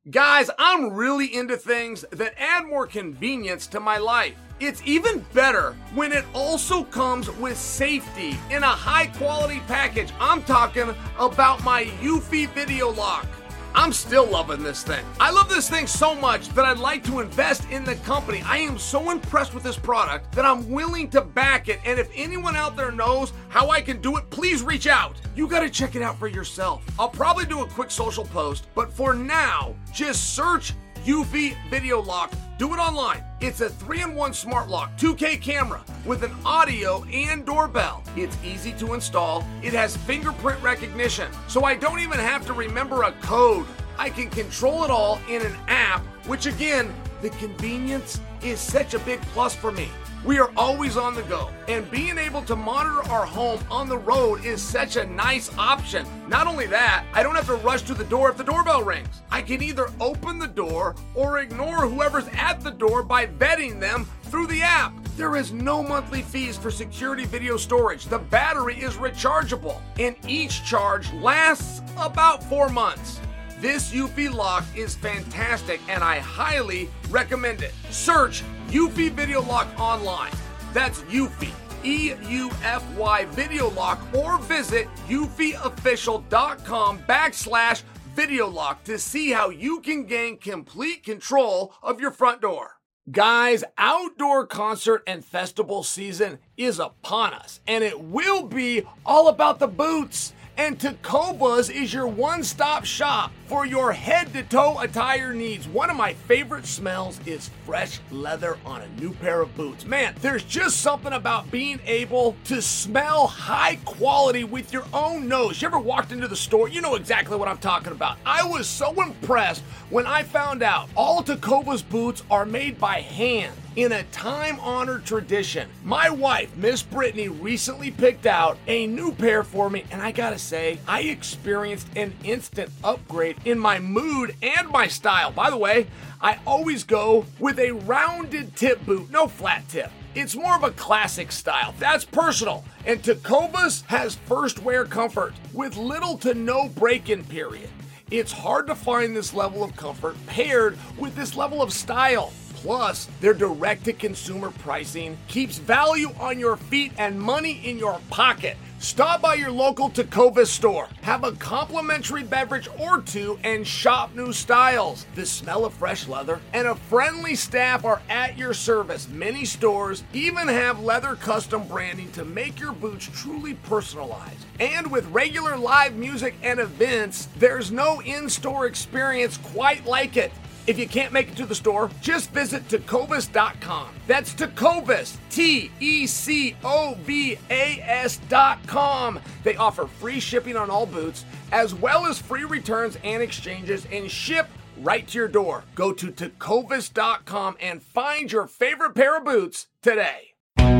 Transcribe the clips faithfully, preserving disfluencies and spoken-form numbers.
Guys, I'm really into things that add more convenience to my life. It's even better when it also comes with safety in a high quality package. I'm talking about my Eufy Video Lock. I'm still loving this thing. I love this thing so much that I'd like to invest in the company. I am so impressed with this product that I'm willing to back it. And if anyone out there knows how I can do it, please reach out. You got to check it out for yourself. I'll probably do a quick social post, but for now, just search Eufy Video Lock. Do it online. It's a three in one smart lock, two K camera with an audio and doorbell. It's easy to install. It has fingerprint recognition, so I don't even have to remember a code. I can control it all in an app, which again, the convenience is such a big plus for me. We are always on the go, and being able to monitor our home on the road is such a nice option. Not only that, I don't have to rush to the door if the doorbell rings. I can either open the door or ignore whoever's at the door by vetting them through the app. There is no monthly fees for security video storage. The battery is rechargeable, and each charge lasts about four months. This Eufy lock is fantastic, and I highly recommend it. Search Eufy Video Lock online. That's Eufy, E U F Y Video Lock, or visit eufyofficial.com backslash video lock to see how you can gain complete control of your front door. Guys, outdoor concert and festival season is upon us, and it will be all about the boots. And Tecovas is your one-stop shop for your head-to-toe attire needs. One of my favorite smells is fresh leather on a new pair of boots. Man, there's just something about being able to smell high quality with your own nose. You ever walked into the store? You know exactly what I'm talking about. I was so impressed when I found out all Tecovas boots are made by hand in a time-honored tradition. My wife, Miss Brittany, recently picked out a new pair for me, and I gotta say, I experienced an instant upgrade in my mood and my style. By the way, I always go with a rounded tip boot, no flat tip. It's more of a classic style. That's personal. And Tecovas has first wear comfort with little to no break-in period. It's hard to find this level of comfort paired with this level of style. Plus, their direct-to-consumer pricing keeps value on your feet and money in your pocket. Stop by your local Tecovas store, have a complimentary beverage or two, and shop new styles. The smell of fresh leather and a friendly staff are at your service. Many stores even have leather custom branding to make your boots truly personalized. And with regular live music and events, there's no in-store experience quite like it. If you can't make it to the store, just visit Tecovas dot com. That's Tecovas, T E C O V A S dot com. They offer free shipping on all boots, as well as free returns and exchanges, and ship right to your door. Go to Tecovas dot com and find your favorite pair of boots today.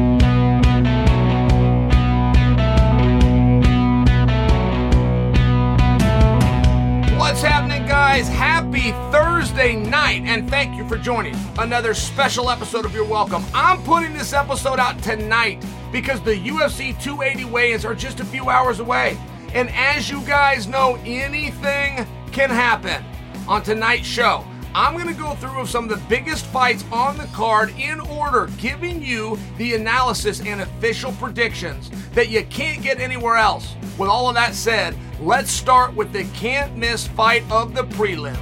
What's happening, guys? Happy Thursday night, and thank you for joining another special episode of You're Welcome. I'm putting this episode out tonight because the U F C two eighty weigh-ins are just a few hours away. And as you guys know, anything can happen. On tonight's show, I'm going to go through some of the biggest fights on the card in order, giving you the analysis and official predictions that you can't get anywhere else. With all of that said, let's start with the can't-miss fight of the prelims.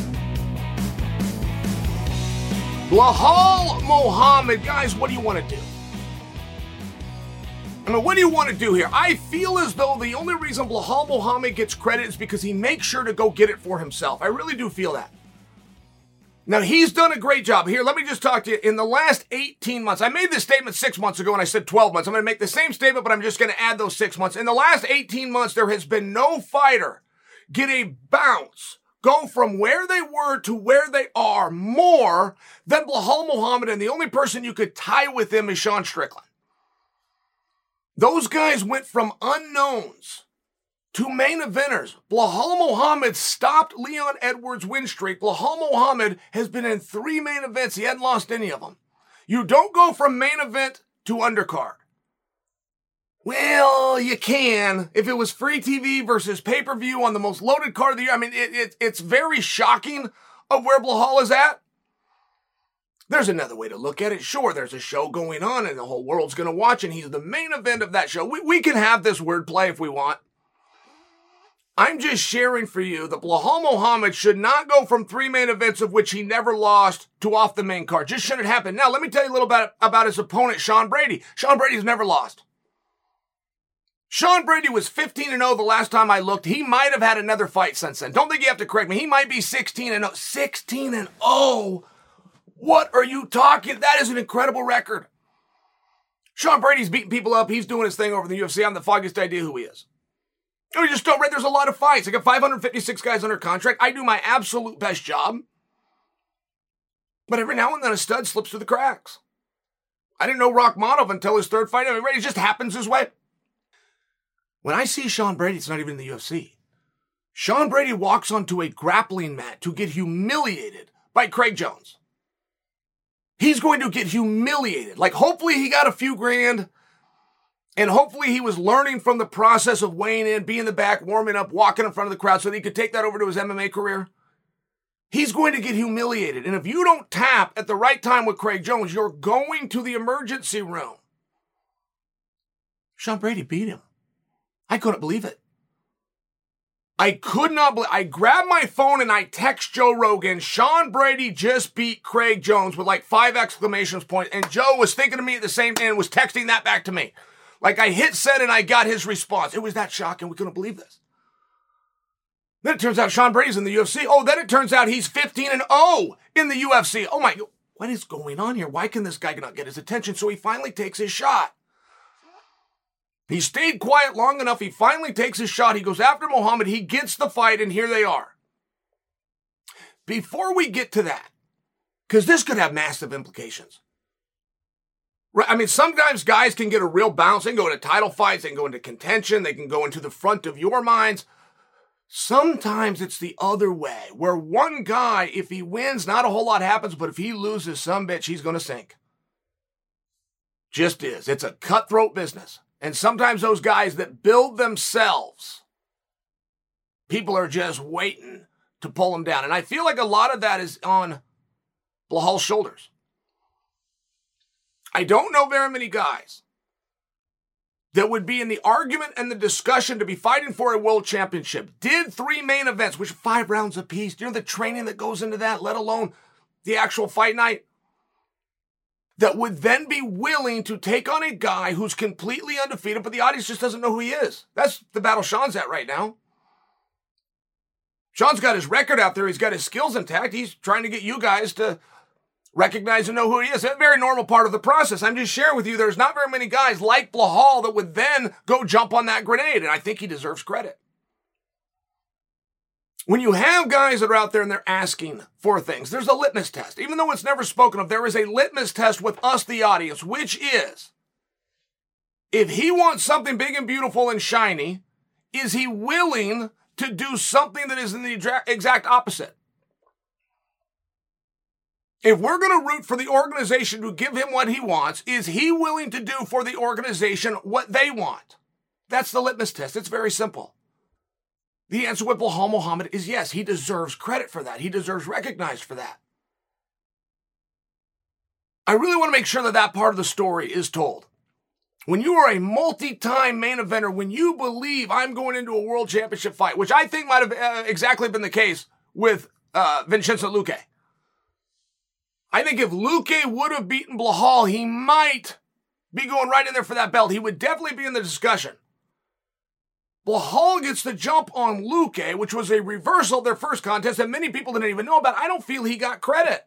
Belal Muhammad. Guys, what do you want to do? I mean, what do you want to do here? I feel as though the only reason Belal Muhammad gets credit is because he makes sure to go get it for himself. I really do feel that. Now, he's done a great job. Here, let me just talk to you. In the last eighteen months, I made this statement six months ago and I said twelve months. I'm going to make the same statement, but I'm just going to add those six months. In the last eighteen months, there has been no fighter get a bounce, go from where they were to where they are more than Belal Muhammad, and the only person you could tie with him is Sean Strickland. Those guys went from unknowns to main eventers. Belal Muhammad stopped Leon Edwards' win streak. Belal Muhammad has been in three main events. He hadn't lost any of them. You don't go from main event to undercard. Well, you can. If it was free T V versus pay-per-view on the most loaded card of the year, I mean, it, it, it's very shocking of where Blahal is at? There's another way to look at it. Sure, there's a show going on and the whole world's going to watch and he's the main event of that show. We, we can have this wordplay if we want. I'm just sharing for you that Blahal Muhammad should not go from three main events of which he never lost to off the main card. Just shouldn't happen. Now, let me tell you a little bit about his opponent, Sean Brady. Sean Brady's never lost. Sean Brady was fifteen and oh the last time I looked. He might have had another fight since then. Don't think you have to correct me. He might be sixteen and oh. sixteen and oh? What are you talking? That is an incredible record. Sean Brady's beating people up. He's doing his thing over in the U F C. I have the foggiest idea who he is. I just don't read. There's a lot of fights. I got five hundred fifty-six guys under contract. I do my absolute best job. But every now and then a stud slips through the cracks. I didn't know Rakhmonov until his third fight. I mean, it just happens his way. When I see Sean Brady, it's not even in the U F C. Sean Brady walks onto a grappling mat to get humiliated by Craig Jones. He's going to get humiliated. Like, hopefully he got a few grand. And hopefully he was learning from the process of weighing in, being in the back, warming up, walking in front of the crowd so that he could take that over to his M M A career. He's going to get humiliated. And if you don't tap at the right time with Craig Jones, you're going to the emergency room. Sean Brady beat him. I couldn't believe it. I could not believe I grabbed my phone and I text Joe Rogan, Sean Brady just beat Craig Jones with like five exclamation points. And Joe was thinking of me at the same time and was texting that back to me. Like I hit send and I got his response. It was that shocking. We couldn't believe this. Then it turns out Sean Brady's in the U F C. Oh, then it turns out he's fifteen and oh in the U F C. Oh my, what is going on here? Why can this guy not get his attention? So he finally takes his shot. He stayed quiet long enough. He finally takes his shot. He goes after Muhammad. He gets the fight, and here they are. Before we get to that, because this could have massive implications. Right? I mean, sometimes guys can get a real bounce. They can go into title fights. They can go into contention. They can go into the front of your minds. Sometimes it's the other way, where one guy, if he wins, not a whole lot happens, but if he loses, some bitch, he's going to sink. Just is. It's a cutthroat business. And sometimes those guys that build themselves, people are just waiting to pull them down. And I feel like a lot of that is on Blahal's shoulders. I don't know very many guys that would be in the argument and the discussion to be fighting for a world championship, did three main events, which are five rounds apiece. You know the training that goes into that, let alone the actual fight night, that would then be willing to take on a guy who's completely undefeated, but the audience just doesn't know who he is. That's the battle Sean's at right now. Sean's got his record out there. He's got his skills intact. He's trying to get you guys to recognize and know who he is. That's a very normal part of the process. I'm just sharing with you, there's not very many guys like Blahal that would then go jump on that grenade, and I think he deserves credit. When you have guys that are out there and they're asking for things, there's a litmus test. Even though it's never spoken of, there is a litmus test with us, the audience, which is, if he wants something big and beautiful and shiny, is he willing to do something that is in the exact opposite? If we're going to root for the organization to give him what he wants, is he willing to do for the organization what they want? That's the litmus test. It's very simple. The answer with Blahal Muhammad is yes, he deserves credit for that. He deserves recognized for that. I really want to make sure that that part of the story is told. When you are a multi-time main eventer, when you believe I'm going into a world championship fight, which I think might have uh, exactly been the case with uh, Vincenzo Luque. I think if Luque would have beaten Blahal, he might be going right in there for that belt. He would definitely be in the discussion. Blahal gets the jump on Luque, which was a reversal of their first contest that many people didn't even know about. I don't feel he got credit.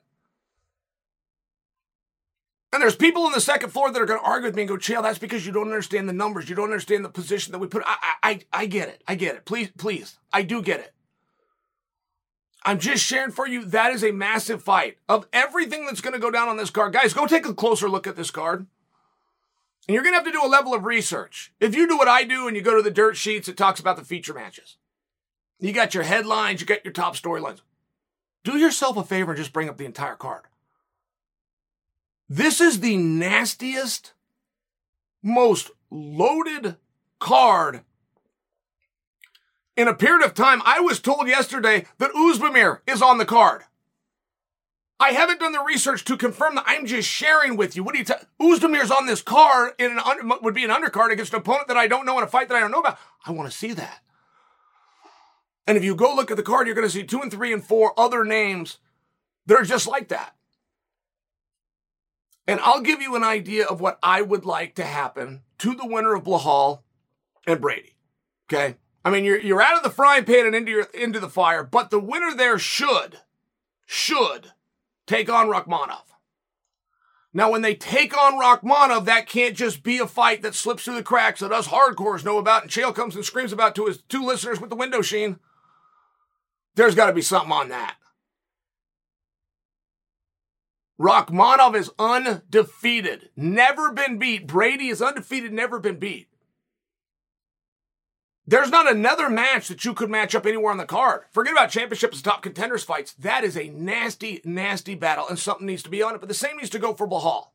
And there's people on the second floor that are going to argue with me and go, Chael, that's because you don't understand the numbers. You don't understand the position that we put. I, I, I get it. I get it. Please, please. I do get it. I'm just sharing for you, that is a massive fight. Of everything that's going to go down on this card, guys, go take a closer look at this card. And you're going to have to do a level of research. If you do what I do and you go to the dirt sheets, it talks about the feature matches. You got your headlines, you got your top storylines. Do yourself a favor and just bring up the entire card. This is the nastiest, most loaded card in a period of time. I was told yesterday that Uzbamir is on the card. I haven't done the research to confirm that. I'm just sharing with you. What do you tell? Uzdemir's on this card in an un- would be an undercard against an opponent that I don't know in a fight that I don't know about. I want to see that. And if you go look at the card, you're going to see two and three and four other names that are just like that. And I'll give you an idea of what I would like to happen to the winner of Blachal and Brady. Okay? I mean, you're you're out of the frying pan and into your into the fire, but the winner there should, should take on Rakhmonov. Now, when they take on Rakhmonov, that can't just be a fight that slips through the cracks that us hardcores know about and Chael comes and screams about to his two listeners with the window sheen. There's got to be something on that. Rakhmonov is undefeated, never been beat. Brady is undefeated, never been beat. There's not another match that you could match up anywhere on the card. Forget about championships and top contenders fights. That is a nasty, nasty battle, and something needs to be on it. But the same needs to go for Blachal.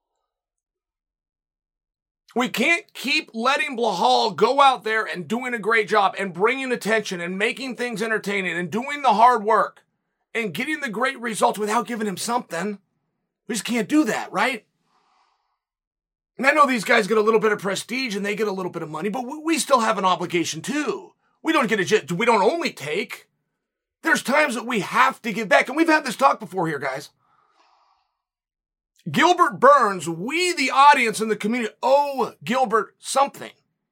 We can't keep letting Blachal go out there and doing a great job and bringing attention and making things entertaining and doing the hard work and getting the great results without giving him something. We just can't do that, right? And I know these guys get a little bit of prestige and they get a little bit of money, but we still have an obligation too. We don't get a, we don't only take. There's times that we have to give back. And we've had this talk before here, guys. Gilbert Burns, we, the audience and the community, owe Gilbert something.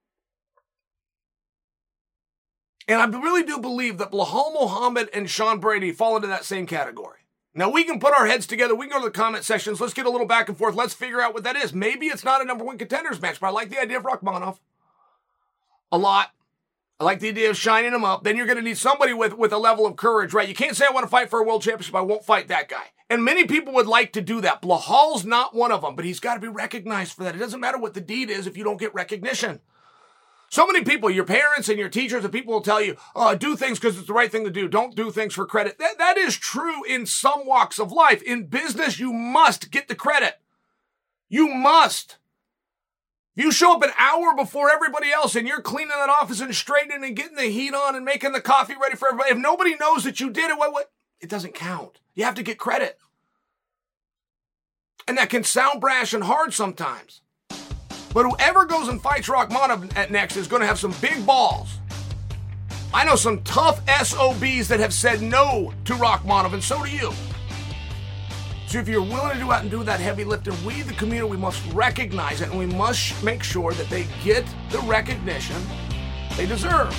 And I really do believe that Belal Muhammad and Sean Brady fall into that same category. Now, we can put our heads together. We can go to the comment sections. Let's get a little back and forth. Let's figure out what that is. Maybe it's not a number one contenders match, but I like the idea of Rakhmonov a lot. I like the idea of shining him up. Then you're going to need somebody with, with a level of courage, right? You can't say I want to fight for a world championship. I won't fight that guy. And many people would like to do that. Blahal's not one of them, but he's got to be recognized for that. It doesn't matter what the deed is if you don't get recognition. So many people, your parents and your teachers and people will tell you, oh, do things because it's the right thing to do. Don't do things for credit. That, that is true in some walks of life. In business, you must get the credit. You must. If you show up an hour before everybody else and you're cleaning that office and straightening and getting the heat on and making the coffee ready for everybody, if nobody knows that you did it, what, what? It doesn't count. You have to get credit. And that can sound brash and hard sometimes. But whoever goes and fights Rakhmonov at next is going to have some big balls. I know some tough S O Bs that have said no to Rakhmonov, and so do you. So if you're willing to go out and do that heavy lifting, we, the community, we must recognize it, and we must make sure that they get the recognition they deserve.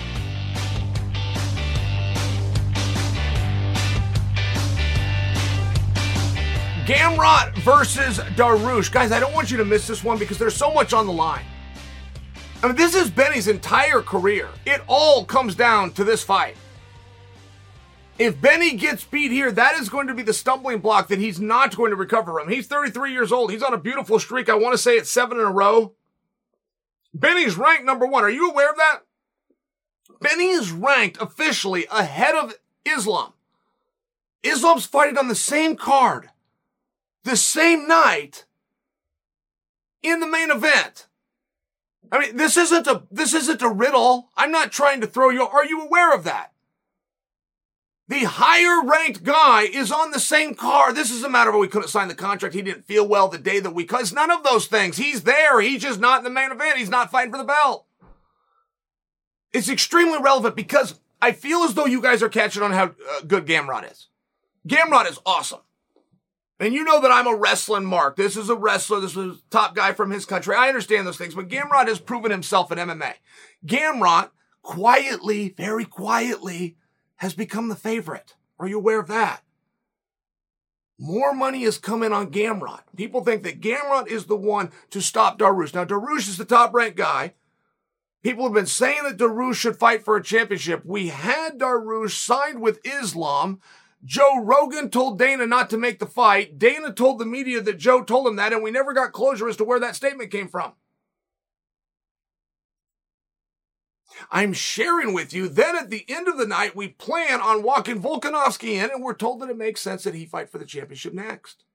Gamrot versus Dariush. Guys, I don't want you to miss this one because there's so much on the line. I mean, this is Benny's entire career. It all comes down to this fight. If Benny gets beat here, that is going to be the stumbling block that he's not going to recover from. He's thirty-three years old. He's on a beautiful streak. I want to say it's seven in a row. Benny's ranked number one. Are you aware of that? Benny is ranked officially ahead of Islam. Islam's fighting on the same card, the same night, in the main event. I mean, this isn't a this isn't a riddle. I'm not trying to throw you. Are you aware of that? The higher ranked guy is on the same card. This is a matter of we couldn't sign the contract. He didn't feel well the day that we cut. It's none of those things. He's there. He's just not in the main event. He's not fighting for the belt. It's extremely relevant because I feel as though you guys are catching on how uh, good Gamrot is. Gamrot is awesome. And you know that I'm a wrestling mark. This is a wrestler. This is a top guy from his country. I understand those things, but Gamrot has proven himself in M M A. Gamrot, quietly, very quietly, has become the favorite. Are you aware of that? More money is coming on Gamrot. People think that Gamrot is the one to stop Dariush. Now, Dariush is the top-ranked guy. People have been saying that Dariush should fight for a championship. We had Dariush signed with Islam. Joe Rogan told Dana not to make the fight. Dana told the media that Joe told him that, and we never got closure as to where that statement came from. I'm sharing with you, then at the end of the night, we plan on walking Volkanovski in, and we're told that it makes sense that he fight for the championship next.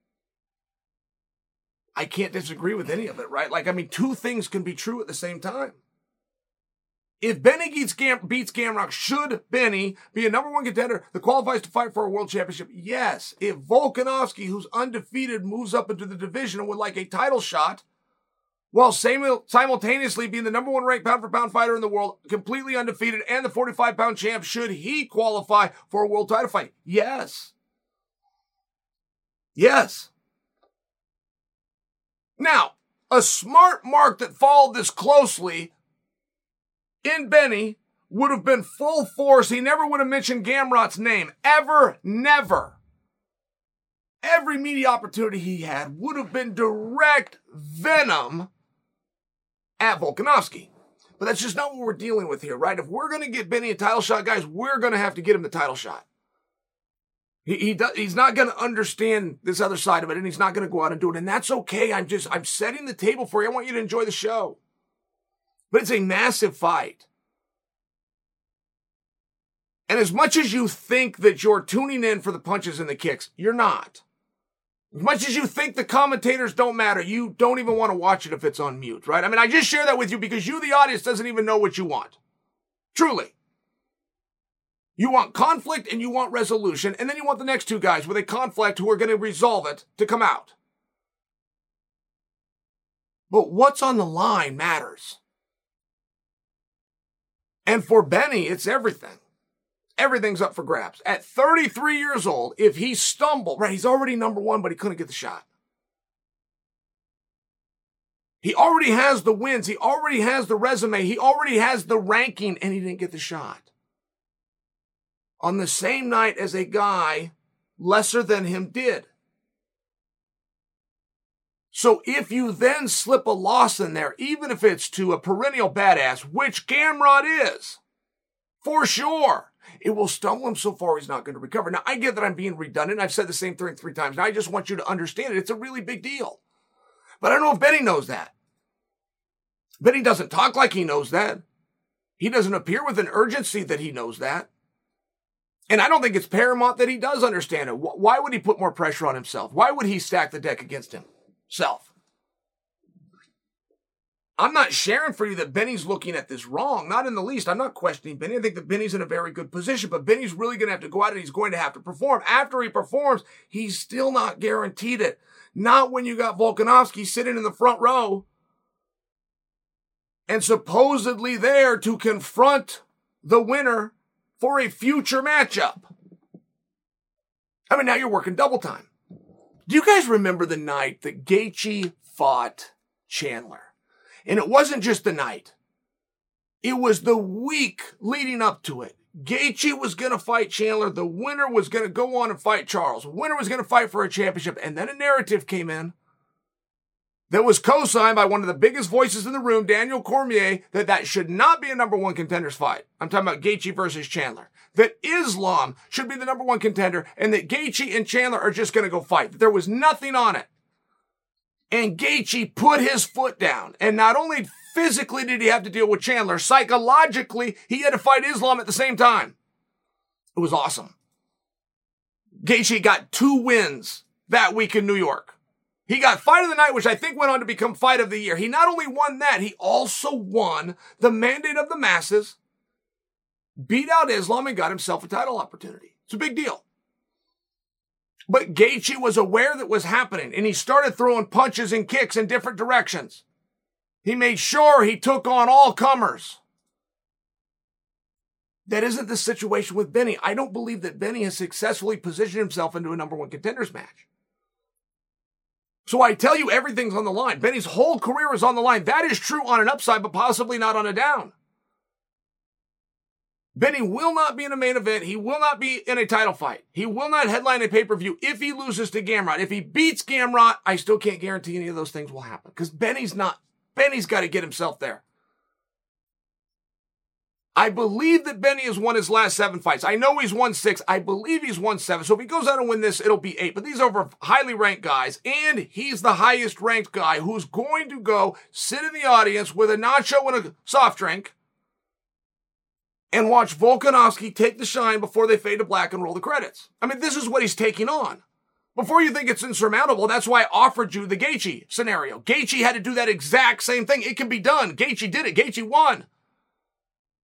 I can't disagree with any of it, right? Like, I mean, two things can be true at the same time. If Benny beats, Gam- beats Gamrot, should Benny be a number one contender that qualifies to fight for a world championship? Yes. If Volkanovski, who's undefeated, moves up into the division and would like a title shot, while simultaneously being the number one ranked pound for pound fighter in the world, completely undefeated, and the forty-five pound champ, should he qualify for a world title fight? Yes. Yes. Now, a smart mark that followed this closely in Benny would have been full force. He never would have mentioned Gamrot's name. Ever, never. Every media opportunity he had would have been direct venom at Volkanovski. But that's just not what we're dealing with here, right? If we're going to get Benny a title shot, guys, we're going to have to get him the title shot. He, he does, he's not going to understand this other side of it, and he's not going to go out and do it. And that's okay. I'm just, I'm setting the table for you. I want you to enjoy the show. But it's a massive fight. And as much as you think that you're tuning in for the punches and the kicks, you're not. As much as you think the commentators don't matter, you don't even want to watch it if it's on mute, right? I mean, I just share that with you because you, the audience, doesn't even know what you want. Truly. You want conflict and you want resolution, and then you want the next two guys with a conflict who are going to resolve it to come out. But what's on the line matters. And for Benny, it's everything. Everything's up for grabs. At thirty-three years old, if he stumbled, right, he's already number one, but he couldn't get the shot. He already has the wins. He already has the resume. He already has the ranking, and he didn't get the shot. On the same night as a guy lesser than him did. So if you then slip a loss in there, even if it's to a perennial badass, which Gamrot is, for sure, it will stumble him so far he's not going to recover. Now, I get that I'm being redundant. I've said the same thing three times. Now, I just want you to understand it. It's a really big deal. But I don't know if Benny knows that. Benny doesn't talk like he knows that. He doesn't appear with an urgency that he knows that. And I don't think it's paramount that he does understand it. Why would he put more pressure on himself? Why would he stack the deck against himself? I'm not sharing for you that Benny's looking at this wrong. Not in the least. I'm not questioning Benny. I think that Benny's in a very good position, but Benny's really going to have to go out and he's going to have to perform. After he performs, he's still not guaranteed it. Not when you got Volkanovski sitting in the front row and supposedly there to confront the winner for a future matchup. I mean, now you're working double time. Do you guys remember the night that Gaethje fought Chandler? And it wasn't just the night. It was the week leading up to it. Gaethje was going to fight Chandler. The winner was going to go on and fight Charles. The winner was going to fight for a championship. And then a narrative came in that was co-signed by one of the biggest voices in the room, Daniel Cormier, that that should not be a number one contenders fight. I'm talking about Gaethje versus Chandler. That Islam should be the number one contender and that Gaethje and Chandler are just going to go fight. That there was nothing on it. And Gaethje put his foot down. And not only physically did he have to deal with Chandler, psychologically, he had to fight Islam at the same time. It was awesome. Gaethje got two wins that week in New York. He got Fight of the Night, which I think went on to become Fight of the Year. He not only won that, he also won the mandate of the masses, beat out Islam, and got himself a title opportunity. It's a big deal. But Gaethje was aware that was happening, and he started throwing punches and kicks in different directions. He made sure he took on all comers. That isn't the situation with Benny. I don't believe that Benny has successfully positioned himself into a number one contenders match. So I tell you, everything's on the line. Benny's whole career is on the line. That is true on an upside, but possibly not on a down. Benny will not be in a main event. He will not be in a title fight. He will not headline a pay-per-view if he loses to Gamrot. If he beats Gamrot, I still can't guarantee any of those things will happen because Benny's not, Benny's got to get himself there. I believe that Benny has won his last seven fights. I know he's won six. I believe he's won seven. So if he goes out and win this, it'll be eight. But these are over highly ranked guys. And he's the highest ranked guy who's going to go sit in the audience with a nacho and a soft drink and watch Volkanovski take the shine before they fade to black and roll the credits. I mean, this is what he's taking on. Before you think it's insurmountable, that's why I offered you the Gaethje scenario. Gaethje had to do that exact same thing. It can be done. Gaethje did it. Gaethje won.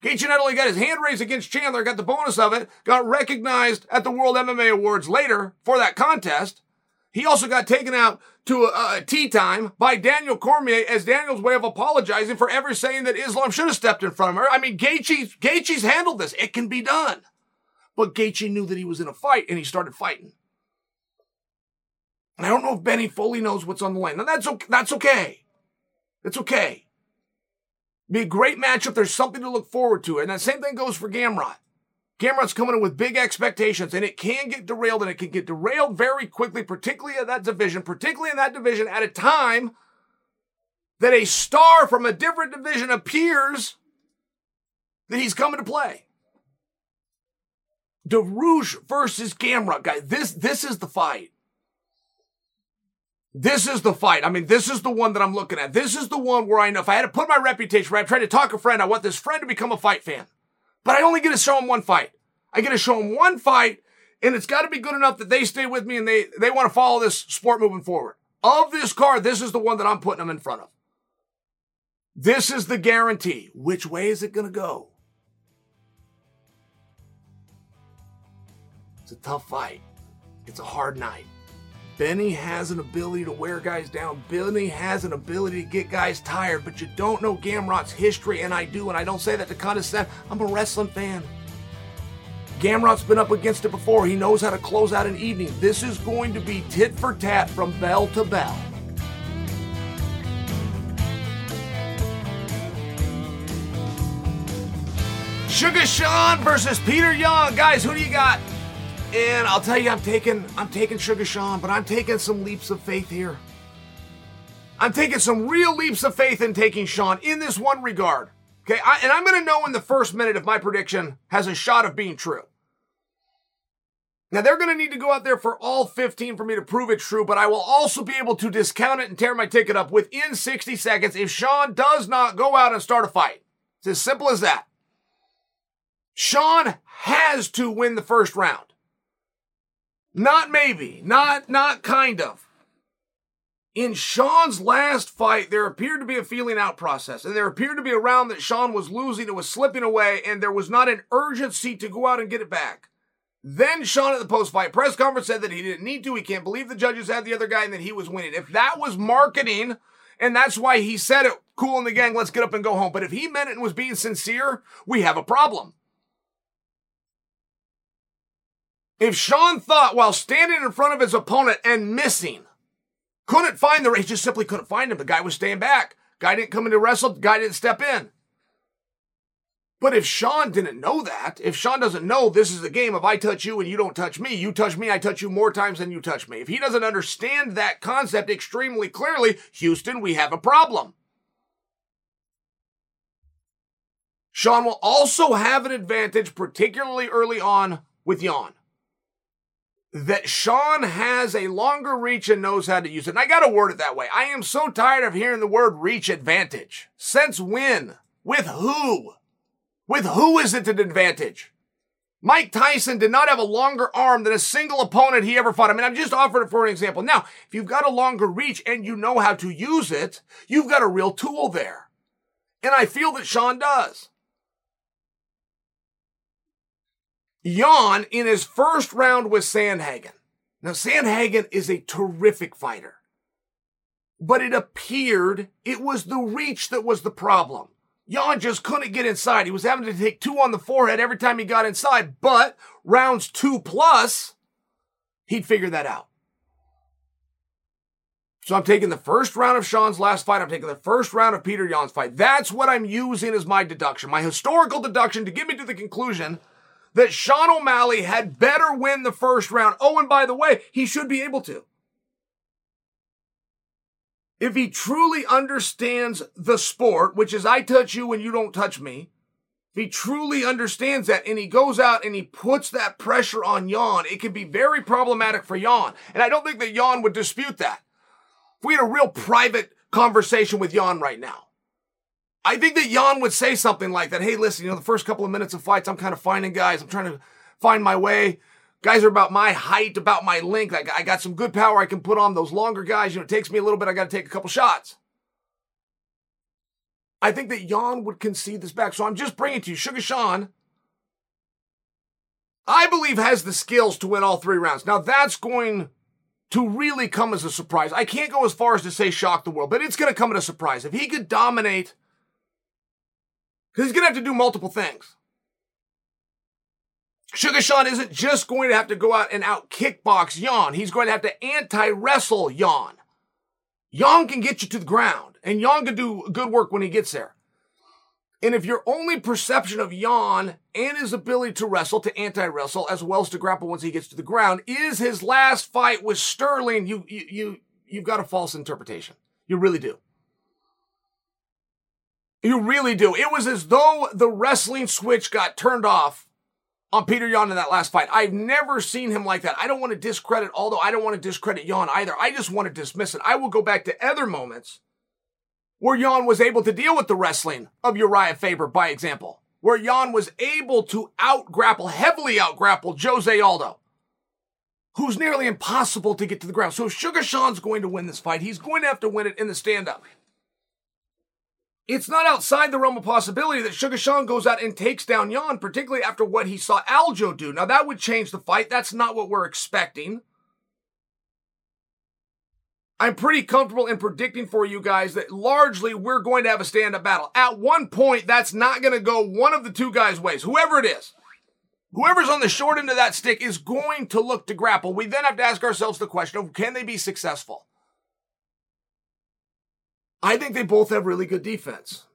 Gaethje not only got his hand raised against Chandler, got the bonus of it, got recognized at the World M M A Awards later for that contest. He also got taken out to a, a tea time by Daniel Cormier as Daniel's way of apologizing for ever saying that Islam should have stepped in front of her. I mean, Gaethje, Gaethje's handled this. It can be done. But Gaethje knew that he was in a fight, and he started fighting. And I don't know if Benny fully knows what's on the line. Now, that's okay. That's okay. It's okay. Be a great matchup. There's something to look forward to. And that same thing goes for Gamrot. Gamrot's coming in with big expectations, and it can get derailed, and it can get derailed very quickly, particularly in that division, particularly in that division at a time that a star from a different division appears that he's coming to play. Dariush versus Gamrot, guys. This, this is the fight. This is the fight. I mean, this is the one that I'm looking at. This is the one where I know if I had to put my reputation right, I'm trying to talk a friend, I want this friend to become a fight fan. But I only get to show him one fight. I get to show him one fight, and it's got to be good enough that they stay with me and they, they want to follow this sport moving forward. Of this card, this is the one that I'm putting them in front of. This is the guarantee. Which way is it going to go? It's a tough fight. It's a hard night. Benny has an ability to wear guys down. Benny has an ability to get guys tired, but you don't know Gamrot's history, and I do, and I don't say that to condescend. I'm a wrestling fan. Gamrot's been up against it before. He knows how to close out an evening. This is going to be tit for tat from bell to bell. Sugar Sean versus Peter Yan. Guys, who do you got? And I'll tell you, I'm taking, I'm taking Sugar Sean, but I'm taking some leaps of faith here. I'm taking some real leaps of faith in taking Sean in this one regard. Okay, I, and I'm going to know in the first minute if my prediction has a shot of being true. Now, they're going to need to go out there for all fifteen for me to prove it's true, but I will also be able to discount it and tear my ticket up within sixty seconds if Sean does not go out and start a fight. It's as simple as that. Sean has to win the first round. Not maybe, not, not kind of. In Sean's last fight, there appeared to be a feeling out process, and there appeared to be a round that Sean was losing, it was slipping away, and there was not an urgency to go out and get it back. Then Sean at the post-fight press conference said that he didn't need to, he can't believe the judges had the other guy, and that he was winning. If that was marketing, and that's why he said it, cool in the gang, let's get up and go home. But if he meant it and was being sincere, we have a problem. If Sean thought while standing in front of his opponent and missing, couldn't find the, he just simply couldn't find him. The guy was staying back. Guy didn't come in to wrestle. The guy didn't step in. But if Sean didn't know that, if Sean doesn't know this is a game of I touch you and you don't touch me, you touch me, I touch you more times than you touch me. If he doesn't understand that concept extremely clearly, Houston, we have a problem. Sean will also have an advantage, particularly early on with Yan. That Sean has a longer reach and knows how to use it. And I got to word it that way. I am so tired of hearing the word reach advantage. Since when? With who? With who is it an advantage? Mike Tyson did not have a longer arm than a single opponent he ever fought. I mean, I'm just offering it for an example. Now, if you've got a longer reach and you know how to use it, you've got a real tool there. And I feel that Sean does. Yan in his first round with Sandhagen. Now, Sandhagen is a terrific fighter. But it appeared it was the reach that was the problem. Yan just couldn't get inside. He was having to take two on the forehead every time he got inside. But rounds two plus, he'd figure that out. So I'm taking the first round of Sean's last fight. I'm taking the first round of Peter Yan's fight. That's what I'm using as my deduction. My historical deduction to get me to the conclusion that Sean O'Malley had better win the first round. Oh, and by the way, he should be able to. If he truly understands the sport, which is I touch you and you don't touch me, if he truly understands that and he goes out and he puts that pressure on Yan, it can be very problematic for Yan. And I don't think that Yan would dispute that. If we had a real private conversation with Yan right now, I think that Yan would say something like that. Hey, listen, you know, the first couple of minutes of fights, I'm kind of finding guys. I'm trying to find my way. Guys are about my height, about my length. I, I got some good power I can put on those longer guys. You know, it takes me a little bit. I got to take a couple shots. I think that Jan would concede this back. So I'm just bringing it to you. Sugar Sean, I believe, has the skills to win all three rounds. Now, that's going to really come as a surprise. I can't go as far as to say shock the world, but it's going to come as a surprise. If he could dominate, because he's going to have to do multiple things. Sugar Sean isn't just going to have to go out and out kickbox Jan. He's going to have to anti-wrestle Jan. Jan can get you to the ground, and Jan can do good work when he gets there. And if your only perception of Jan and his ability to wrestle, to anti-wrestle, as well as to grapple once he gets to the ground, is his last fight with Sterling, you, you, you, you've got a false interpretation. You really do. You really do. It was as though the wrestling switch got turned off on Petr Yan in that last fight. I've never seen him like that. I don't want to discredit, although I don't want to discredit Yan either. I just want to dismiss it. I will go back to other moments where Yan was able to deal with the wrestling of Uriah Faber, by example, where Yan was able to out-grapple, heavily out-grapple Jose Aldo, who's nearly impossible to get to the ground. So if Sugar Sean's going to win this fight, he's going to have to win it in the stand-up. It's not outside the realm of possibility that Sugar Sean goes out and takes down Yan, particularly after what he saw Aljo do. Now, that would change the fight. That's not what we're expecting. I'm pretty comfortable in predicting for you guys that largely we're going to have a stand-up battle. At one point, that's not going to go one of the two guys' ways, whoever it is. Whoever's on the short end of that stick is going to look to grapple. We then have to ask ourselves the question of, can they be successful? I think they both have really good defense.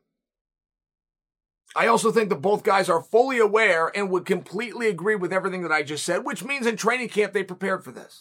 I also think that both guys are fully aware and would completely agree with everything that I just said, which means in training camp they prepared for this.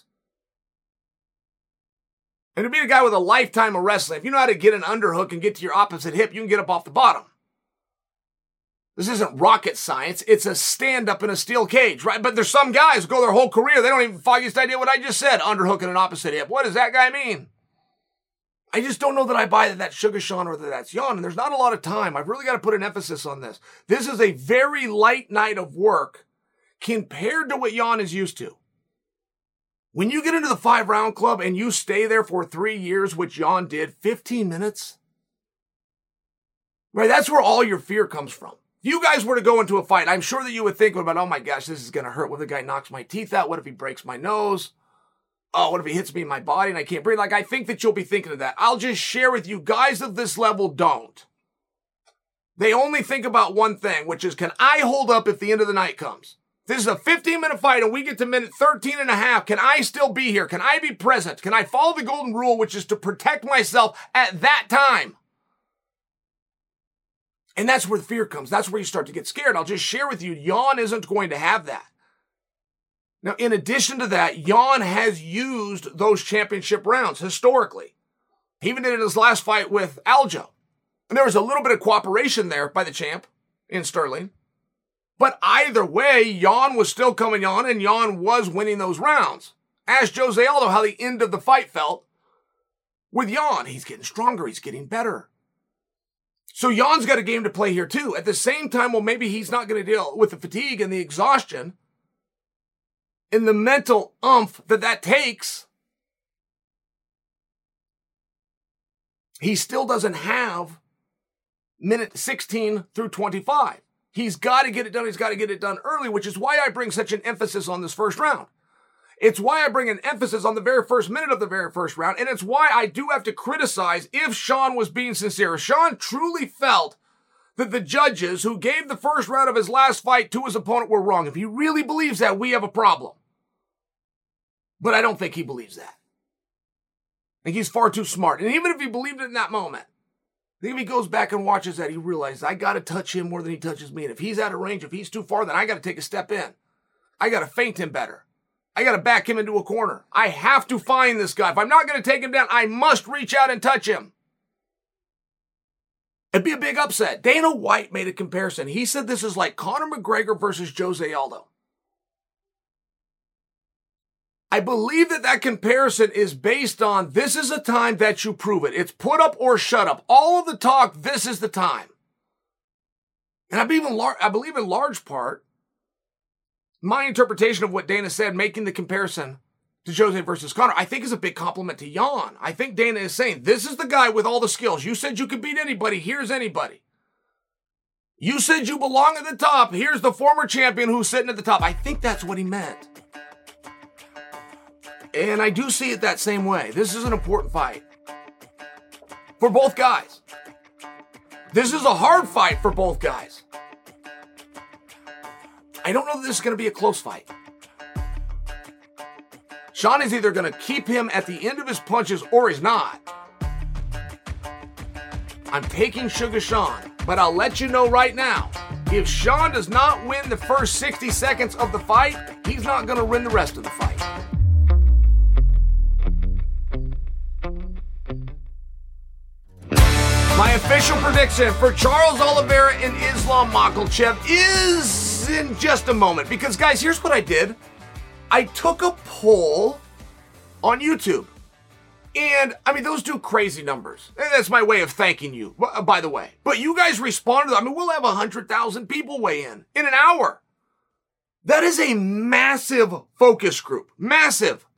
And to be a guy with a lifetime of wrestling, if you know how to get an underhook and get to your opposite hip, you can get up off the bottom. This isn't rocket science. It's a stand-up in a steel cage, right? But there's some guys who go their whole career, they don't even foggiest idea what I just said, underhook and an opposite hip. What does that guy mean? I just don't know that I buy that that's Sugar Sean or that that's Yan, and there's not a lot of time. I've really got to put an emphasis on this. This is a very light night of work compared to what Yan is used to. When you get into the five-round club and you stay there for three years, which Yan did, fifteen minutes, right, that's where all your fear comes from. If you guys were to go into a fight, I'm sure that you would think about, oh my gosh, this is going to hurt. What if the guy knocks my teeth out? What if he breaks my nose? Oh, what if he hits me in my body and I can't breathe? Like, I think that you'll be thinking of that. I'll just share with you, guys of this level don't. They only think about one thing, which is, can I hold up if the end of the night comes? This is a fifteen-minute fight and we get to minute thirteen and a half. Can I still be here? Can I be present? Can I follow the golden rule, which is to protect myself at that time? And that's where the fear comes. That's where you start to get scared. I'll just share with you, Yan isn't going to have that. Now, in addition to that, Yan has used those championship rounds historically. He even did it in his last fight with Aljo. And there was a little bit of cooperation there by the champ in Sterling. But either way, Yan was still coming on, and Yan was winning those rounds. Ask Jose Aldo how the end of the fight felt with Yan. He's getting stronger. He's getting better. So Yan's got a game to play here too. At the same time, well, maybe he's not going to deal with the fatigue and the exhaustion and the mental oomph that that takes. He still doesn't have minute sixteen through twenty-five. He's got to get it done. He's got to get it done early, which is why I bring such an emphasis on this first round. It's why I bring an emphasis on the very first minute of the very first round, and it's why I do have to criticize if Sean was being sincere. If Sean truly felt that the judges who gave the first round of his last fight to his opponent were wrong. If he really believes that, we have a problem. But I don't think he believes that. I think he's far too smart. And even if he believed it in that moment, I think if he goes back and watches that, he realizes, I got to touch him more than he touches me. And if he's out of range, if he's too far, then I got to take a step in. I got to feint him better. I got to back him into a corner. I have to find this guy. If I'm not going to take him down, I must reach out and touch him. It'd be a big upset. Dana White made a comparison. He said this is like Conor McGregor versus Jose Aldo. I believe that that comparison is based on this is a time that you prove it. It's put up or shut up. All of the talk, this is the time. And I believe in, lar- I believe in large part, my interpretation of what Dana said, making the comparison to Jose versus Conor, I think is a big compliment to Jan. I think Dana is saying, this is the guy with all the skills. You said you could beat anybody. Here's anybody. You said you belong at the top. Here's the former champion who's sitting at the top. I think that's what he meant. And I do see it that same way. This is an important fight for both guys. This is a hard fight for both guys. I don't know that this is going to be a close fight. Sean is either going to keep him at the end of his punches or he's not. I'm taking Sugar Sean, but I'll let you know right now, if Sean does not win the first sixty seconds of the fight, he's not going to win the rest of the fight. My official prediction for Charles Oliveira and Islam Makhachev is in just a moment. Because, guys, here's what I did. I took a poll on YouTube. And, I mean, those do crazy numbers. And that's my way of thanking you, by the way. But you guys responded. I mean, we'll have one hundred thousand people weigh in in an hour. That is a massive focus group. Massive.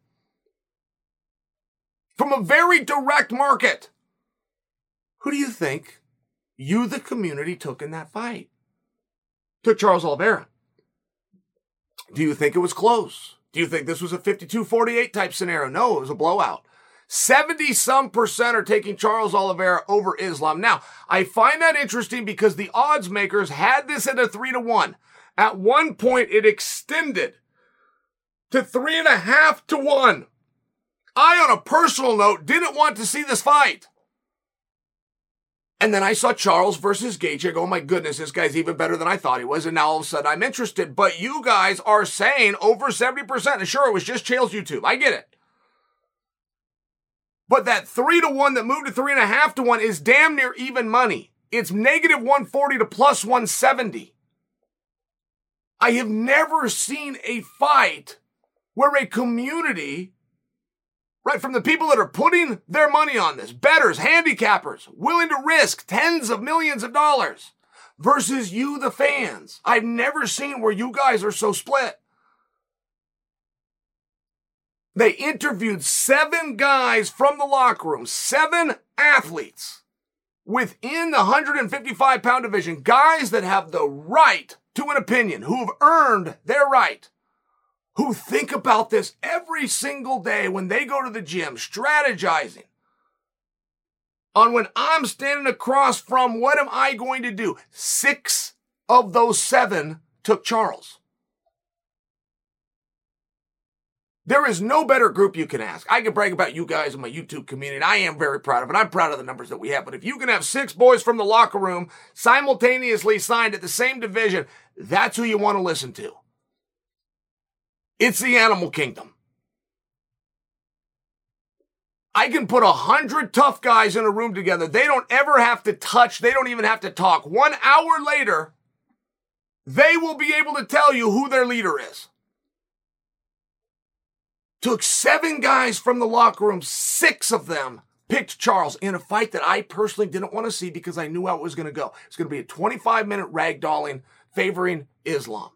From a very direct market. Who do you think you, the community, took in that fight? Took Charles Oliveira. Do you think it was close? Do you think this was a fifty-two forty-eight type scenario? No, it was a blowout. seventy some percent are taking Charles Oliveira over Islam. Now, I find that interesting because the odds makers had this at a three to one. At one point, it extended to three and a half to one. I, on a personal note, didn't want to see this fight. And then I saw Charles versus Gaethje. I go, oh my goodness, this guy's even better than I thought he was. And now all of a sudden I'm interested. But you guys are saying over seventy percent. And sure, it was just Chael's YouTube. I get it. But that three to one that moved to three and a half to one is damn near even money. It's negative one forty to plus one seventy. I have never seen a fight where a community, right, from the people that are putting their money on this, bettors, handicappers, willing to risk tens of millions of dollars, versus you, the fans. I've never seen where you guys are so split. They interviewed seven guys from the locker room, seven athletes within the one fifty-five pound division, guys that have the right to an opinion, who have earned their right, who think about this every single day when they go to the gym, strategizing on when I'm standing across from what am I going to do. Six of those seven took Charles. There is no better group you can ask. I can brag about you guys in my YouTube community, and I am very proud of it. I'm proud of the numbers that we have. But if you can have six boys from the locker room simultaneously signed at the same division, that's who you want to listen to. It's the animal kingdom. I can put a hundred tough guys in a room together. They don't ever have to touch. They don't even have to talk. One hour later, they will be able to tell you who their leader is. Took seven guys from the locker room. Six of them picked Charles in a fight that I personally didn't want to see because I knew how it was going to go. It's going to be a twenty-five minute ragdolling favoring Islam.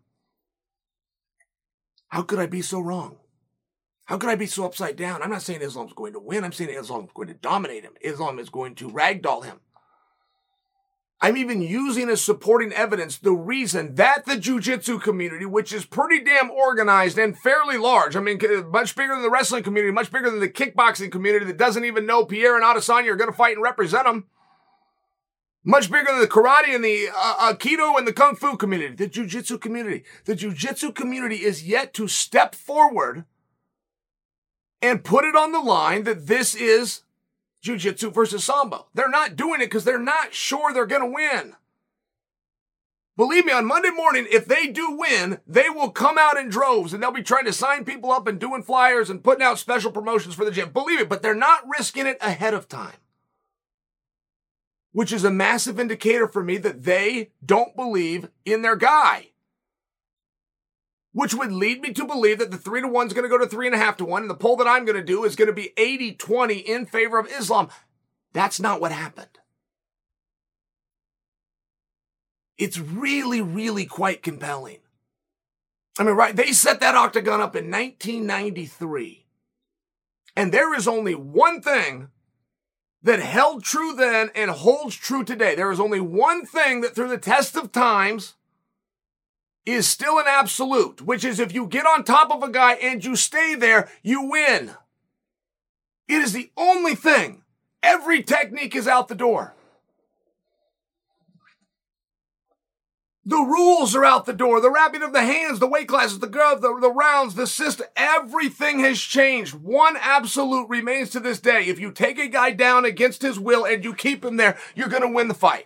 How could I be so wrong? How could I be so upside down? I'm not saying Islam's going to win. I'm saying Islam's going to dominate him. Islam is going to ragdoll him. I'm even using as supporting evidence the reason that the jiu-jitsu community, which is pretty damn organized and fairly large, I mean, much bigger than the wrestling community, much bigger than the kickboxing community that doesn't even know Pierre and Adesanya are going to fight and represent them, much bigger than the karate and the uh, Aikido and the Kung Fu community, the jiu-jitsu community. The jiu-jitsu community is yet to step forward and put it on the line that this is jiu-jitsu versus sambo. They're not doing it because they're not sure they're going to win. Believe me, on Monday morning, if they do win, they will come out in droves and they'll be trying to sign people up and doing flyers and putting out special promotions for the gym. Believe it, but they're not risking it ahead of time. Which is a massive indicator for me that they don't believe in their guy. Which would lead me to believe that the three to one is going to go to three and a half to one. And the poll that I'm going to do is going to be eighty twenty in favor of Islam. That's not what happened. It's really, really quite compelling. I mean, right, they set that octagon up in nineteen ninety-three. And there is only one thing that held true then and holds true today. There is only one thing that through the test of times is still an absolute, which is if you get on top of a guy and you stay there, you win. It is the only thing. Every technique is out the door. The rules are out the door. The wrapping of the hands, the weight classes, the glove, the, the rounds, the system, everything has changed. One absolute remains to this day. If you take a guy down against his will and you keep him there, you're going to win the fight.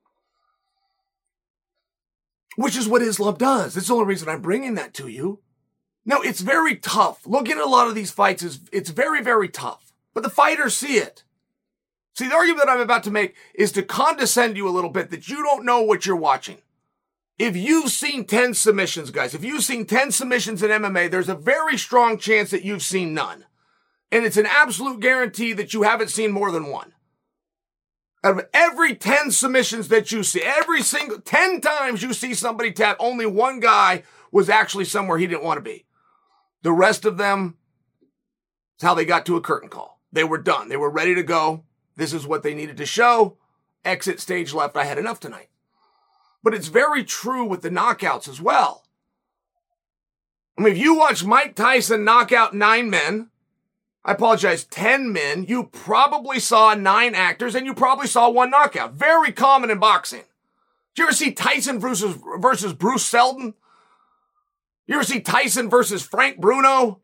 Which is what Islam does. That's the only reason I'm bringing that to you. No, it's very tough. Looking at a lot of these fights, is it's very, very tough. But the fighters see it. See, the argument that I'm about to make is to condescend you a little bit that you don't know what you're watching. If you've seen ten submissions, guys, if you've seen ten submissions in M M A, there's a very strong chance that you've seen none. And it's an absolute guarantee that you haven't seen more than one. Out of every ten submissions that you see, every single, ten times you see somebody tap, only one guy was actually somewhere he didn't want to be. The rest of them is how they got to a curtain call. They were done. They were ready to go. This is what they needed to show. Exit stage left. I had enough tonight. But it's very true with the knockouts as well. I mean, if you watch Mike Tyson knock out nine men, I apologize, ten men, you probably saw nine actors and you probably saw one knockout. Very common in boxing. Did you ever see Tyson versus, versus Bruce Seldon? You ever see Tyson versus Frank Bruno?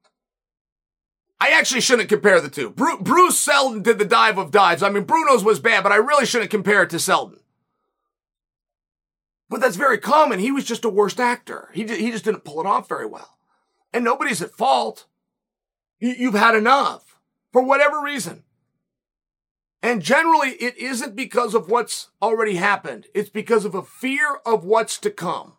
I actually shouldn't compare the two. Bru- Bruce Seldon did the dive of dives. I mean, Bruno's was bad, but I really shouldn't compare it to Seldon. But that's very common. He was just a worst actor. He, he just didn't pull it off very well. And nobody's at fault. You, you've had enough for whatever reason. And generally, it isn't because of what's already happened. It's because of a fear of what's to come.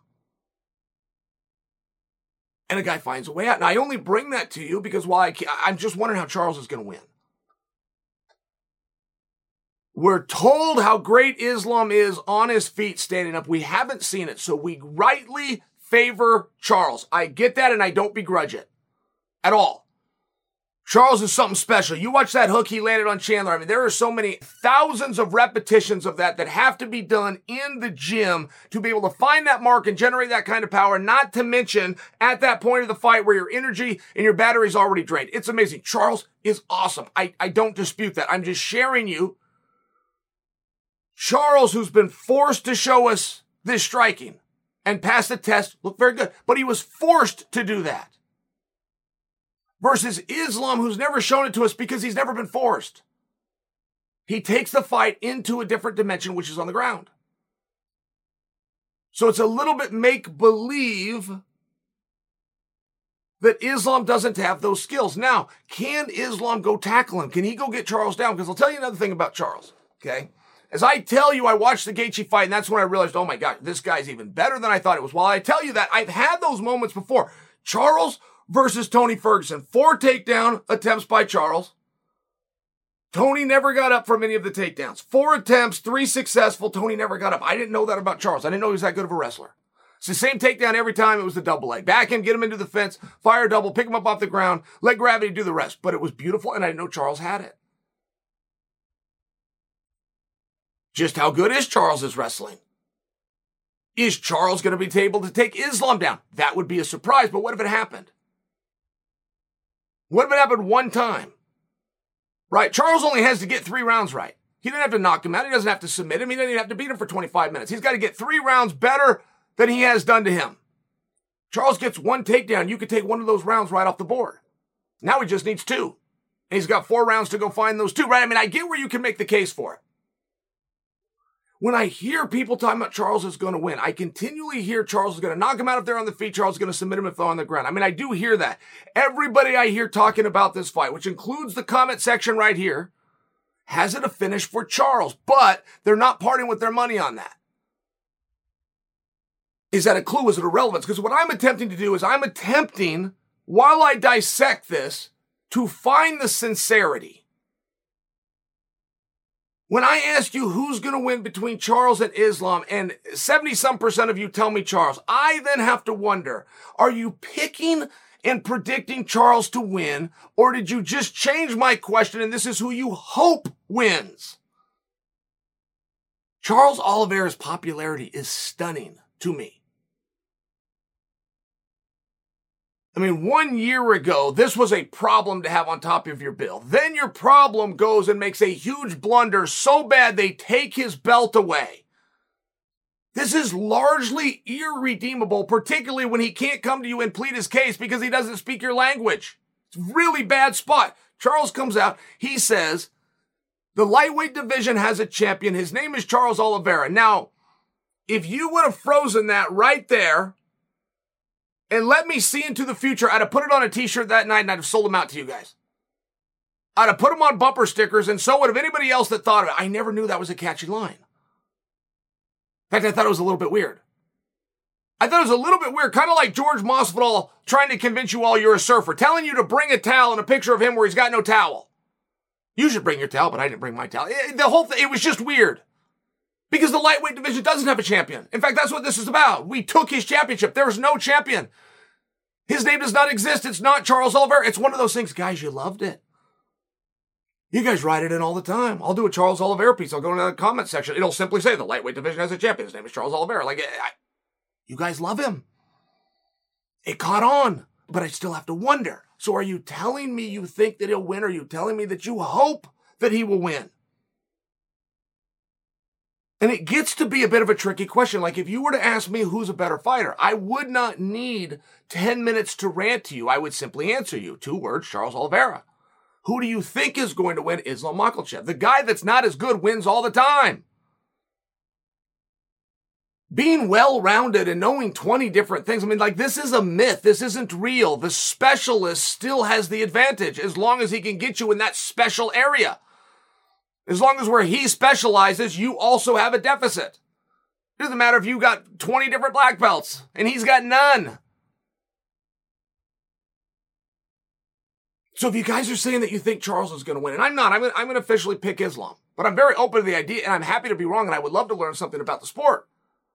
And a guy finds a way out. And I only bring that to you because while I, I'm just wondering how Charles is going to win. We're told how great Islam is on his feet standing up. We haven't seen it, so we rightly favor Charles. I get that, and I don't begrudge it at all. Charles is something special. You watch that hook he landed on Chandler. I mean, there are so many thousands of repetitions of that that have to be done in the gym to be able to find that mark and generate that kind of power, not to mention at that point of the fight where your energy and your battery is already drained. It's amazing. Charles is awesome. I, I don't dispute that. I'm just sharing you Charles, who's been forced to show us this striking and pass the test, looked very good, but he was forced to do that. Versus Islam, who's never shown it to us because he's never been forced. He takes the fight into a different dimension, which is on the ground. So it's a little bit make-believe that Islam doesn't have those skills. Now, can Islam go tackle him? Can he go get Charles down? Because I'll tell you another thing about Charles, okay? As I tell you, I watched the Gaethje fight, and that's when I realized, oh my God, this guy's even better than I thought it was. While I tell you that, I've had those moments before. Charles versus Tony Ferguson. Four takedown attempts by Charles. Tony never got up from any of the takedowns. Four attempts, three successful. Tony never got up. I didn't know that about Charles. I didn't know he was that good of a wrestler. It's the same takedown every time. It was the double leg. Back him, get him into the fence, fire double, pick him up off the ground, let gravity do the rest. But it was beautiful, and I didn't know Charles had it. Just how good is Charles' wrestling? Is Charles going to be able to take Islam down? That would be a surprise, but what if it happened? What if it happened one time? Right? Charles only has to get three rounds right. He doesn't have to knock him out. He doesn't have to submit him. He doesn't even have to beat him for twenty-five minutes. He's got to get three rounds better than he has done to him. Charles gets one takedown. You could take one of those rounds right off the board. Now he just needs two. And he's got four rounds to go find those two, right? I mean, I get where you can make the case for it. When I hear people talking about Charles is going to win, I continually hear Charles is going to knock him out if they're on the feet. Charles is going to submit him if they're on the ground. I mean, I do hear that. Everybody I hear talking about this fight, which includes the comment section right here, has it a finish for Charles, but they're not parting with their money on that. Is that a clue? Is it irrelevant? Because what I'm attempting to do is I'm attempting, while I dissect this, to find the sincerity. When I ask you who's going to win between Charles and Islam, and seventy some percent of you tell me Charles, I then have to wonder, are you picking and predicting Charles to win, or did you just change my question and this is who you hope wins? Charles Oliveira's popularity is stunning to me. I mean, one year ago, this was a problem to have on top of your bill. Then your problem goes and makes a huge blunder so bad they take his belt away. This is largely irredeemable, particularly when he can't come to you and plead his case because he doesn't speak your language. It's a really bad spot. Charles comes out, he says, the lightweight division has a champion. His name is Charles Oliveira. Now, if you would have frozen that right there and let me see into the future, I'd have put it on a t-shirt that night and I'd have sold them out to you guys. I'd have put them on bumper stickers, and so would have anybody else that thought of it. I never knew that was a catchy line. In fact, I thought it was a little bit weird. I thought it was a little bit weird, kind of like George Masvidal trying to convince you all you're a surfer, telling you to bring a towel and a picture of him where he's got no towel. You should bring your towel, but I didn't bring my towel. It, the whole thing, it was just weird. Because the lightweight division doesn't have a champion. In fact, that's what this is about. We took his championship. There is no champion. His name does not exist. It's not Charles Oliveira. It's one of those things. Guys, you loved it. You guys write it in all the time. I'll do a Charles Oliveira piece. I'll go into the comment section. It'll simply say the lightweight division has a champion. His name is Charles Oliveira. Like, I, you guys love him. It caught on, but I still have to wonder. So are you telling me you think that he'll win? Or are you telling me that you hope that he will win? And it gets to be a bit of a tricky question. Like, if you were to ask me who's a better fighter, I would not need ten minutes to rant to you. I would simply answer you. Two words, Charles Oliveira. Who do you think is going to win? Islam Makhachev. The guy that's not as good wins all the time. Being well-rounded and knowing twenty different things. I mean, like, this is a myth. This isn't real. The specialist still has the advantage as long as he can get you in that special area. As long as where he specializes, you also have a deficit. It doesn't matter if you got twenty different black belts and he's got none. So if you guys are saying that you think Charles is going to win, and I'm not, I'm going, I'm going to officially pick Islam. But I'm very open to the idea, and I'm happy to be wrong, and I would love to learn something about the sport.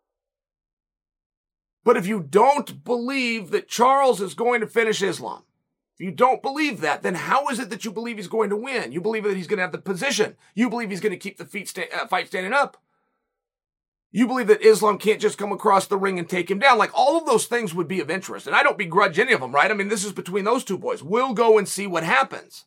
But if you don't believe that Charles is going to finish Islam, if you don't believe that, then how is it that you believe he's going to win? You believe that he's going to have the position. You believe he's going to keep the feet sta- uh, fight standing up. You believe that Islam can't just come across the ring and take him down. Like, all of those things would be of interest. And I don't begrudge any of them, right? I mean, this is between those two boys. We'll go and see what happens.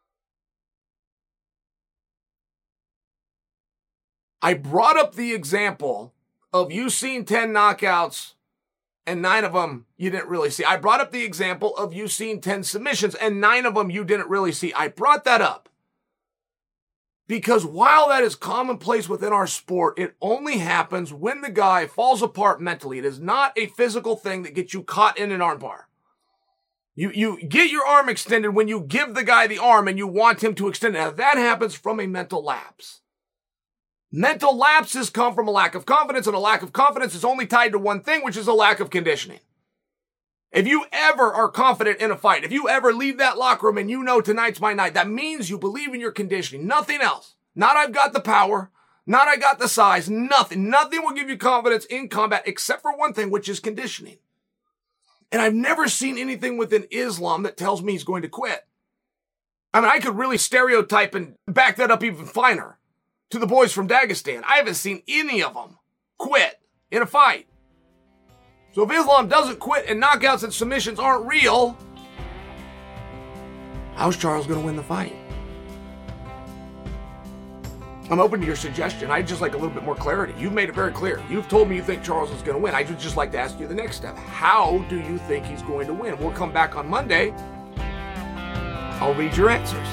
I brought up the example of you seeing ten knockouts and nine of them you didn't really see. I brought up the example of you seeing ten submissions and nine of them you didn't really see. I brought that up because while that is commonplace within our sport, it only happens when the guy falls apart mentally. It is not a physical thing that gets you caught in an armbar. You, you get your arm extended when you give the guy the arm and you want him to extend it. Now, that happens from a mental lapse. Mental lapses come from a lack of confidence, and a lack of confidence is only tied to one thing, which is a lack of conditioning. If you ever are confident in a fight, if you ever leave that locker room and you know tonight's my night, that means you believe in your conditioning. Nothing else. Not I've got the power, not I got the size, nothing. Nothing will give you confidence in combat except for one thing, which is conditioning. And I've never seen anything within Islam that tells me he's going to quit. I mean, I could really stereotype and back that up even finer to the boys from Dagestan. I haven't seen any of them quit in a fight. So if Islam doesn't quit and knockouts and submissions aren't real, how's Charles going to win the fight? I'm open to your suggestion. I'd just like a little bit more clarity. You've made it very clear. You've told me you think Charles is going to win. I would just like to ask you the next step. How do you think he's going to win? We'll come back on Monday. I'll read your answers.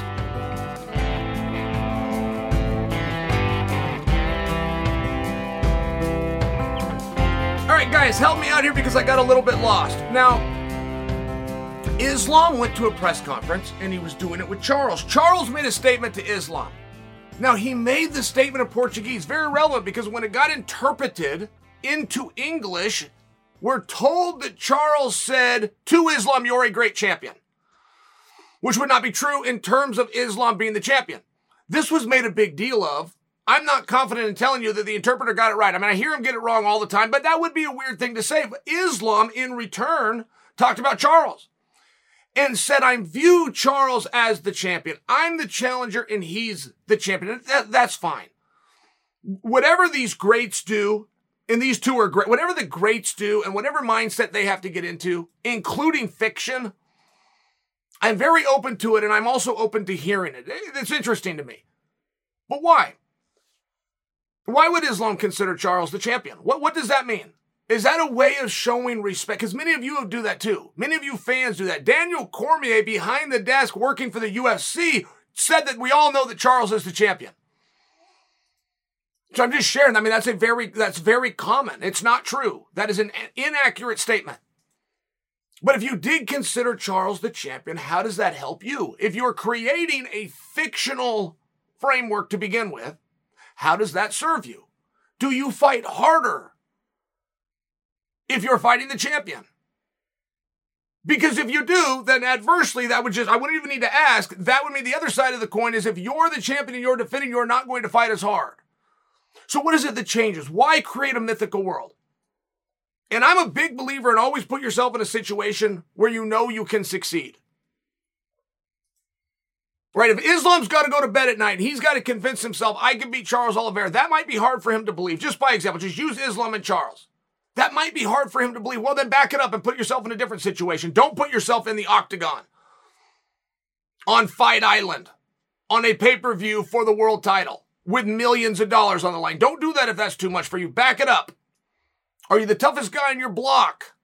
All right, guys, help me out here because I got a little bit lost. Now, Islam went to a press conference and he was doing it with Charles. Charles made a statement to Islam. Now, he made the statement in Portuguese, very relevant because when it got interpreted into English, we're told that Charles said to Islam, "You're a great champion," which would not be true in terms of Islam being the champion. This was made a big deal of. I'm not confident in telling you that the interpreter got it right. I mean, I hear him get it wrong all the time, but that would be a weird thing to say. But Islam, in return, talked about Charles. and said, I view Charles as the champion. I'm the challenger and he's the champion. That, that's fine. Whatever these greats do, and these two are great, whatever the greats do and whatever mindset they have to get into, including fiction, I'm very open to it, and I'm also open to hearing it. It's interesting to me. But why? Why would Islam consider Charles the champion? What, what does that mean? Is that a way of showing respect? Because many of you do that too. Many of you fans do that. Daniel Cormier, behind the desk working for the U F C, said that we all know that Charles is the champion. So I'm just sharing. I mean, that's a very, that's very common. It's not true. That is an inaccurate statement. But if you did consider Charles the champion, how does that help you? If you're creating a fictional framework to begin with, how does that serve you? Do you fight harder if you're fighting the champion? Because if you do, then adversely, that would just, I wouldn't even need to ask, that would mean the other side of the coin is if you're the champion and you're defending, you're not going to fight as hard. So what is it that changes? Why create a mythical world? And I'm a big believer in always put yourself in a situation where you know you can succeed. Right? If Islam's got to go to bed at night, he's got to convince himself, I can beat Charles Oliveira. That might be hard for him to believe. Just by example, just use Islam and Charles. That might be hard for him to believe. Well, then back it up and put yourself in a different situation. Don't put yourself in the octagon, on Fight Island, on a pay-per-view for the world title with millions of dollars on the line. Don't do that if that's too much for you. Back it up. Are you the toughest guy in your block?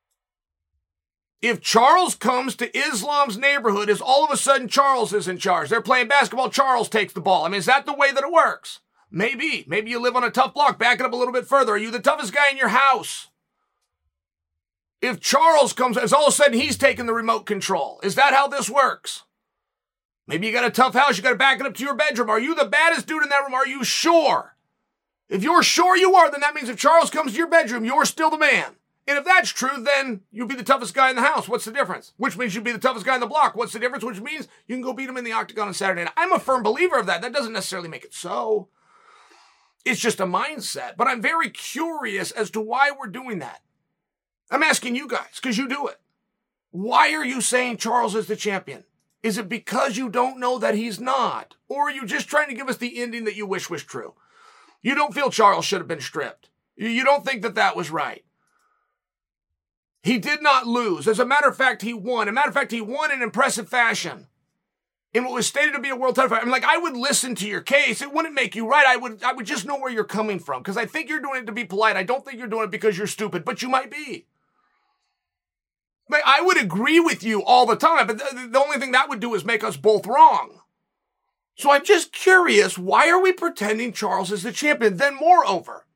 If Charles comes to Islam's neighborhood, is all of a sudden Charles is in charge. They're playing basketball, Charles takes the ball. I mean, is that the way that it works? Maybe. Maybe you live on a tough block. Back it up a little bit further. Are you the toughest guy in your house? If Charles comes, is all of a sudden he's taking the remote control. Is that how this works? Maybe you got a tough house. You got to back it up to your bedroom. Are you the baddest dude in that room? Are you sure? If you're sure you are, then that means if Charles comes to your bedroom, you're still the man. And if that's true, then you'll be the toughest guy in the house. What's the difference? Which means you'll be the toughest guy in the block. What's the difference? Which means you can go beat him in the octagon on Saturday night. I'm a firm believer of that. That doesn't necessarily make it so. It's just a mindset. But I'm very curious as to why we're doing that. I'm asking you guys, because you do it. Why are you saying Charles is the champion? Is it because you don't know that he's not? Or are you just trying to give us the ending that you wish was true? You don't feel Charles should have been stripped. You don't think that that was right. He did not lose. As a matter of fact, he won. As a matter of fact, he won in impressive fashion in what was stated to be a world title fight. I mean, like, I would listen to your case. It wouldn't make you right. I would, I would just know where you're coming from, because I think you're doing it to be polite. I don't think you're doing it because you're stupid, but you might be. Like, I would agree with you all the time, but the, the only thing that would do is make us both wrong. So I'm just curious, why are we pretending Charles is the champion? Then moreover,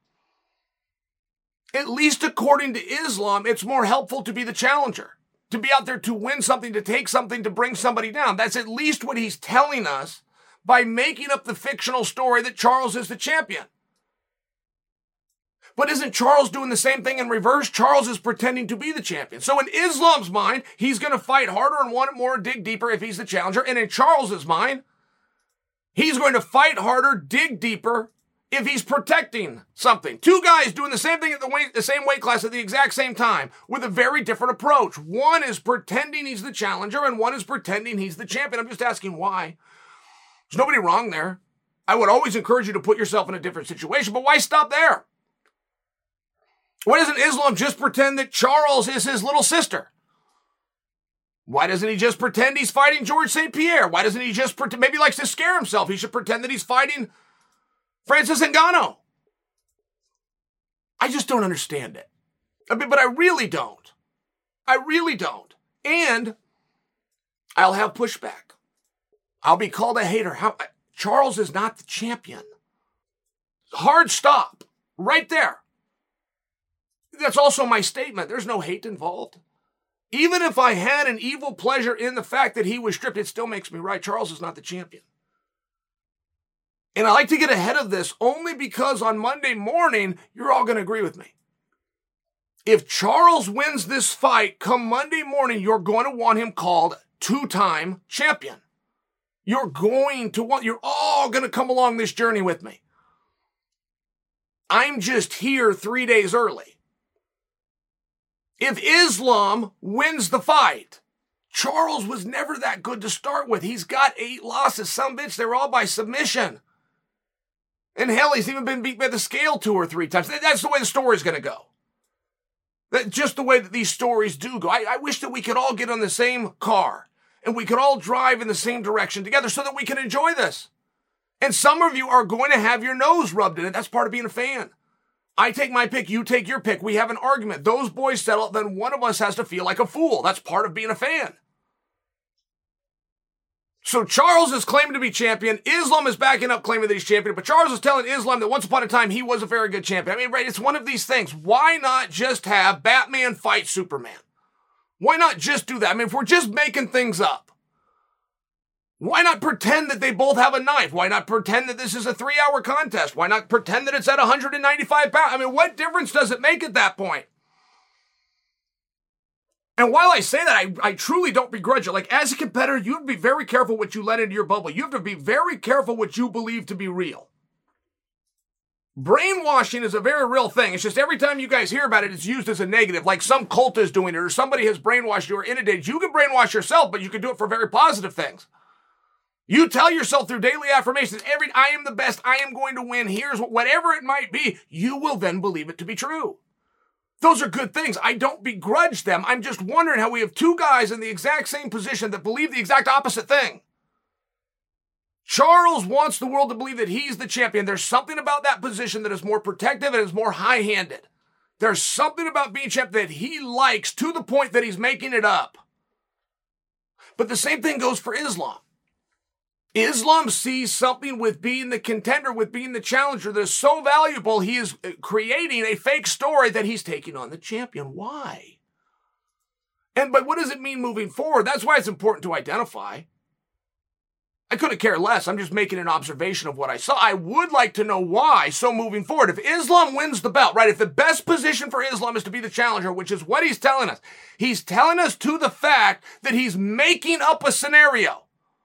at least according to Islam, it's more helpful to be the challenger, to be out there to win something, to take something, to bring somebody down. That's at least what he's telling us by making up the fictional story that Charles is the champion. But isn't Charles doing the same thing in reverse? Charles is pretending to be the champion. So in Islam's mind, he's going to fight harder and want it more and dig deeper if he's the challenger. And in Charles's mind, he's going to fight harder, dig deeper, if he's protecting something. Two guys doing the same thing at the, weight, the same weight class at the exact same time with a very different approach. One is pretending he's the challenger and one is pretending he's the champion. I'm just asking why. There's nobody wrong there. I would always encourage you to put yourself in a different situation, but why stop there? Why doesn't Islam just pretend that Charles is his little sister? Why doesn't he just pretend he's fighting George Saint Pierre? Why doesn't he just pretend? Maybe he likes to scare himself. He should pretend that he's fighting Francis Ngannou. I just don't understand it. I mean, but I really don't. I really don't. And I'll have pushback. I'll be called a hater. How, Charles is not the champion. Hard stop. Right there. That's also my statement. There's no hate involved. Even if I had an evil pleasure in the fact that he was stripped, it still makes me right. Charles is not the champion. And I like to get ahead of this only because on Monday morning, you're all going to agree with me. If Charles wins this fight, come Monday morning, you're going to want him called two-time champion. You're going to want, you're all going to come along this journey with me. I'm just here three days early. If Islam wins the fight, Charles was never that good to start with. He's got eight losses. Some bitch, they were all by submission. And hell, he's even been beat by the scale two or three times. That's the way the story's going to go. That's just the way that these stories do go. I, I wish that we could all get on the same car and we could all drive in the same direction together so that we can enjoy this. And some of you are going to have your nose rubbed in it. That's part of being a fan. I take my pick, you take your pick. We have an argument. Those boys settle, then one of us has to feel like a fool. That's part of being a fan. So Charles is claiming to be champion. Islam is backing up claiming that he's champion. But Charles is telling Islam that once upon a time he was a very good champion. I mean, right, it's one of these things. Why not just have Batman fight Superman? Why not just do that? I mean, if we're just making things up, why not pretend that they both have a knife? Why not pretend that this is a three-hour contest? Why not pretend that it's at one hundred ninety-five pounds? I mean, what difference does it make at that point? And while I say that, I, I truly don't begrudge it. Like, as a competitor, you have to be very careful what you let into your bubble. You have to be very careful what you believe to be real. Brainwashing is a very real thing. It's just every time you guys hear about it, it's used as a negative, like some cult is doing it or somebody has brainwashed you or inundated. You can brainwash yourself, but you can do it for very positive things. You tell yourself through daily affirmations, every I am the best, I am going to win, here's what, whatever it might be, you will then believe it to be true. Those are good things. I don't begrudge them. I'm just wondering how we have two guys in the exact same position that believe the exact opposite thing. Charles wants the world to believe that he's the champion. There's something about that position that is more protective and is more high-handed. There's something about being champion that he likes to the point that he's making it up. But the same thing goes for Islam. Islam sees something with being the contender, with being the challenger that is so valuable, he is creating a fake story that he's taking on the champion. Why? And but what does it mean moving forward? That's why it's important to identify. I couldn't care less. I'm just making an observation of what I saw. I would like to know why. So moving forward, if Islam wins the belt, right, if the best position for Islam is to be the challenger, which is what he's telling us, he's telling us to the fact that he's making up a scenario.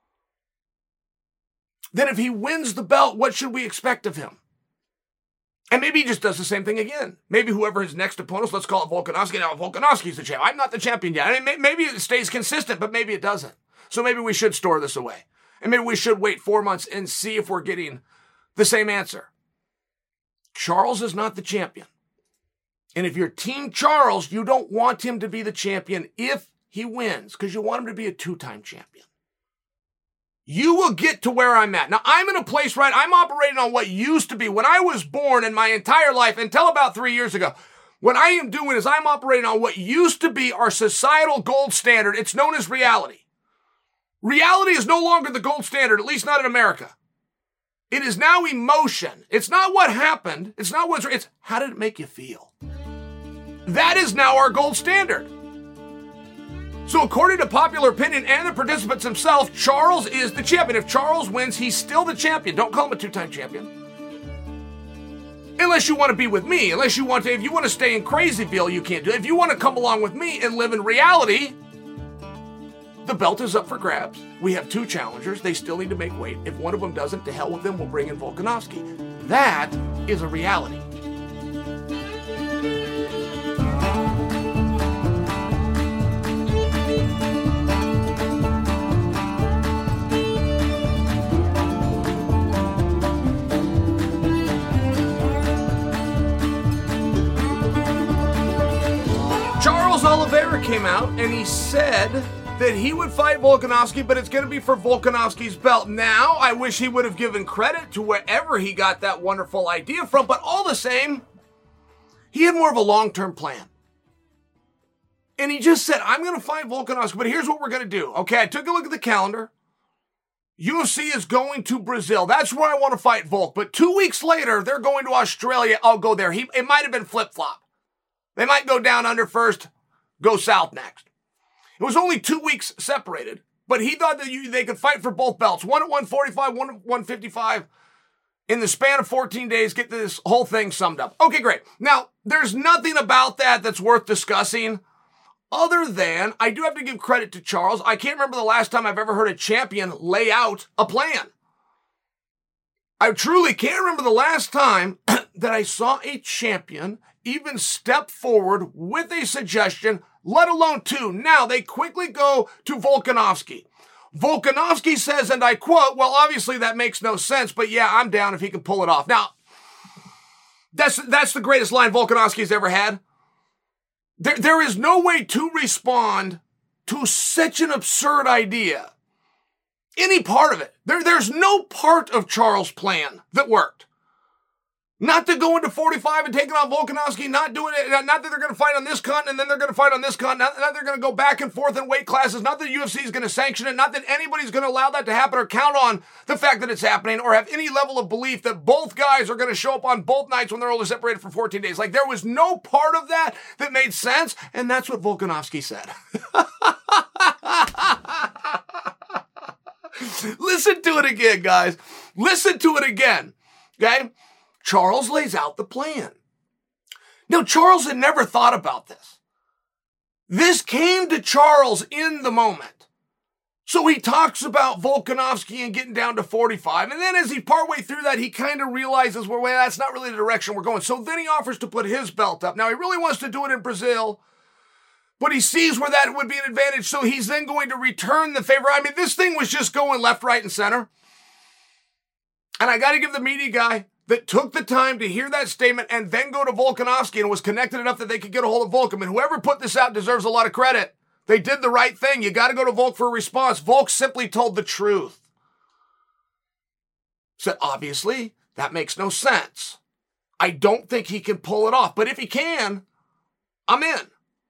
Then if he wins the belt, what should we expect of him? And maybe he just does the same thing again. Maybe whoever his next opponent is, let's call it Volkanovski. Now, Volkanovski's the champ. I'm not the champion yet. I mean, maybe it stays consistent, but maybe it doesn't. So maybe we should store this away. And maybe we should wait four months and see if we're getting the same answer. Charles is not the champion. And if you're Team Charles, you don't want him to be the champion if he wins, because you want him to be a two-time champion. You will get to where I'm at. Now, I'm in a place, right? I'm operating on what used to be. When I was born in my entire life, until about three years ago, what I am doing is I'm operating on what used to be our societal gold standard. It's known as reality. Reality is no longer the gold standard, at least not in America. It is now emotion. It's not what happened. It's not what's, it's how did it make you feel? That is now our gold standard. So according to popular opinion and the participants themselves, Charles is the champion. If Charles wins, he's still the champion. Don't call him a two-time champion. Unless you want to be with me. Unless you want to, if you want to stay in Crazyville, you can't do it. If you want to come along with me and live in reality, the belt is up for grabs. We have two challengers. They still need to make weight. If one of them doesn't, to hell with them, we'll bring in Volkanovski. That is a reality. Oliveira came out and he said that he would fight Volkanovski, but it's going to be for Volkanovski's belt. Now, I wish he would have given credit to wherever he got that wonderful idea from, but all the same, he had more of a long-term plan. And he just said, I'm going to fight Volkanovski, but here's what we're going to do. Okay, I took a look at the calendar. U F C is going to Brazil. That's where I want to fight Volk. But two weeks later, they're going to Australia. I'll go there. He, it might have been flip-flop. They might go down under first, go south next. It was only two weeks separated, but he thought that you, they could fight for both belts. One at one forty-five, one at one fifty-five. In the span of fourteen days, get this whole thing summed up. Okay, great. Now, there's nothing about that that's worth discussing other than I do have to give credit to Charles. I can't remember the last time I've ever heard a champion lay out a plan. I truly can't remember the last time that I saw a champion even step forward with a suggestion let alone two. Now they quickly go to Volkanovski. Volkanovski says, and I quote, well, obviously that makes no sense, but yeah, I'm down if he can pull it off. Now, that's that's the greatest line Volkanovski's ever had. There, there is no way to respond to such an absurd idea. Any part of it. There, there's no part of Charles' plan that worked. Not to go into forty-five and take it on Volkanovski, not doing it, not that they're going to fight on this continent and then they're going to fight on this continent, not that they're going to go back and forth in weight classes, not that U F C is going to sanction it, not that anybody's going to allow that to happen or count on the fact that it's happening or have any level of belief that both guys are going to show up on both nights when they're only separated for fourteen days. Like, there was no part of that that made sense, and that's what Volkanovski said. Listen to it again, guys. Listen to it again, okay? Charles lays out the plan. Now, Charles had never thought about this. This came to Charles in the moment. So he talks about Volkanovski and getting down to forty-five. And then as he partway through that, he kind of realizes, well, wait, that's not really the direction we're going. So then he offers to put his belt up. Now, he really wants to do it in Brazil, but he sees where that would be an advantage. So he's then going to return the favor. I mean, this thing was just going left, right, and center. And I got to give the media guy that took the time to hear that statement and then go to Volkanovski and was connected enough that they could get a hold of Volk. And whoever put this out deserves a lot of credit. They did the right thing. You got to go to Volk for a response. Volk simply told the truth. Said, obviously, that makes no sense. I don't think he can pull it off. But if he can, I'm in.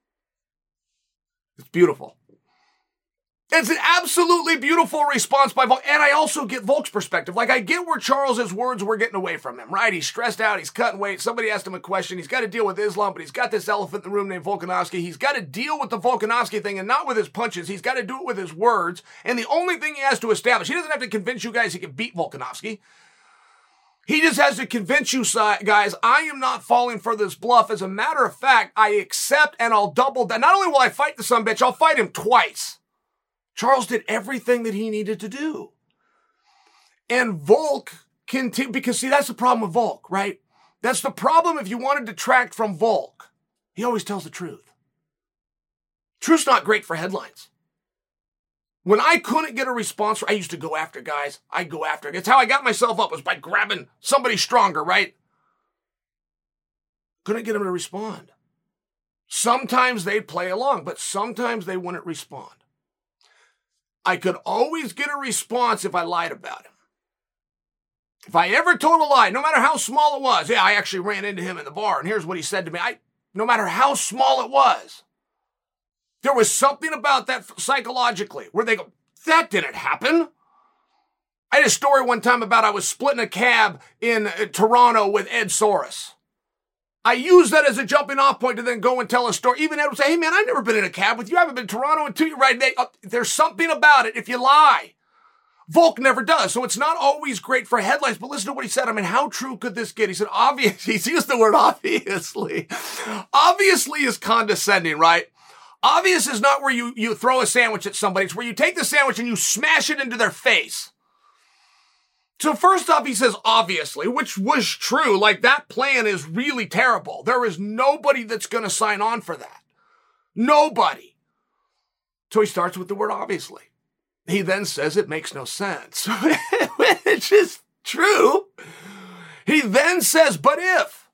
It's beautiful. It's an absolutely beautiful response by Volk. And I also get Volk's perspective. Like, I get where Charles's words were getting away from him, right? He's stressed out. He's cutting weight. Somebody asked him a question. He's got to deal with Islam, but he's got this elephant in the room named Volkanovski. He's got to deal with the Volkanovski thing and not with his punches. He's got to do it with his words. And the only thing he has to establish, he doesn't have to convince you guys he can beat Volkanovski. He just has to convince you guys, I am not falling for this bluff. As a matter of fact, I accept and I'll double that. Not only will I fight the sumbitch, I'll fight him twice. Charles did everything that he needed to do. And Volk continued, because see, that's the problem with Volk, right? That's the problem if you want to detract from Volk. He always tells the truth. Truth's not great for headlines. When I couldn't get a response, I used to go after guys. I'd go after. It's how I got myself up, was by grabbing somebody stronger, right? Couldn't get them to respond. Sometimes they'd play along, but sometimes they wouldn't respond. I could always get a response if I lied about him. If I ever told a lie, no matter how small it was, yeah, I actually ran into him in the bar, and here's what he said to me. I, no matter how small it was, there was something about that psychologically where they go, that didn't happen. I had a story one time about I was splitting a cab in uh, Toronto with Ed Soros. I use that as a jumping off point to then go and tell a story. Even Ed would say, hey man, I've never been in a cab with you. I haven't been to Toronto in two years. Right? They, uh, there's something about it if you lie. Volk never does. So it's not always great for headlines, but listen to what he said. I mean, how true could this get? He said, obviously, he's used the word obviously. Obviously is condescending, right? Obvious is not where you, you throw a sandwich at somebody. It's where you take the sandwich and you smash it into their face. So first off, he says, obviously, which was true. Like, that plan is really terrible. There is nobody that's going to sign on for that. Nobody. So he starts with the word obviously. He then says it makes no sense, which is true. He then says, but if,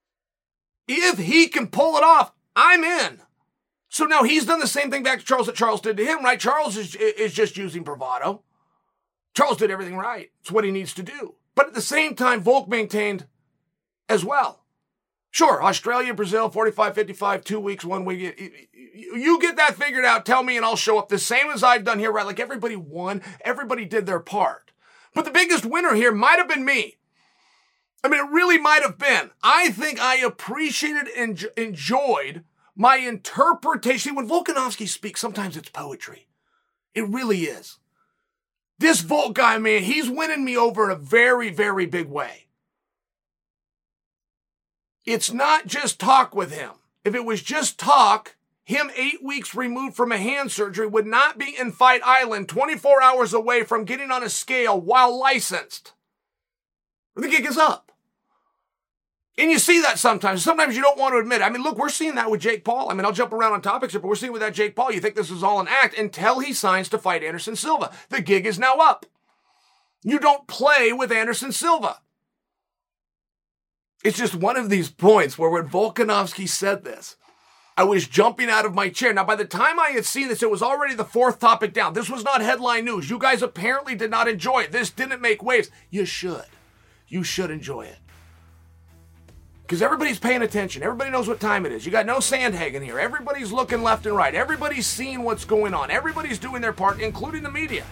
if he can pull it off, I'm in. So now he's done the same thing back to Charles that Charles did to him, right? Charles is, is just using bravado. Charles did everything right. It's what he needs to do. But at the same time, Volk maintained as well. Sure, Australia, Brazil, forty-five fifty-five, two weeks, one week. You get that figured out, tell me, and I'll show up the same as I've done here, right? Like, everybody won. Everybody did their part. But the biggest winner here might have been me. I mean, it really might have been. I think I appreciated and enjoyed my interpretation. When Volkanovski speaks, sometimes it's poetry. It really is. This Volk guy, man, he's winning me over in a very, very big way. It's not just talk with him. If it was just talk, him eight weeks removed from a hand surgery would not be in Fight Island twenty-four hours away from getting on a scale while licensed. The gig is up. And you see that sometimes. Sometimes you don't want to admit it. I mean, look, we're seeing that with Jake Paul. I mean, I'll jump around on topics here, but we're seeing with that Jake Paul. You think this is all an act until he signs to fight Anderson Silva. The gig is now up. You don't play with Anderson Silva. It's just one of these points where when Volkanovski said this, I was jumping out of my chair. Now, by the time I had seen this, it was already the fourth topic down. This was not headline news. You guys apparently did not enjoy it. This didn't make waves. You should. You should enjoy it. Because everybody's paying attention. Everybody knows what time it is. You got no Sandhagen here. Everybody's looking left and right. Everybody's seeing what's going on. Everybody's doing their part, including the media.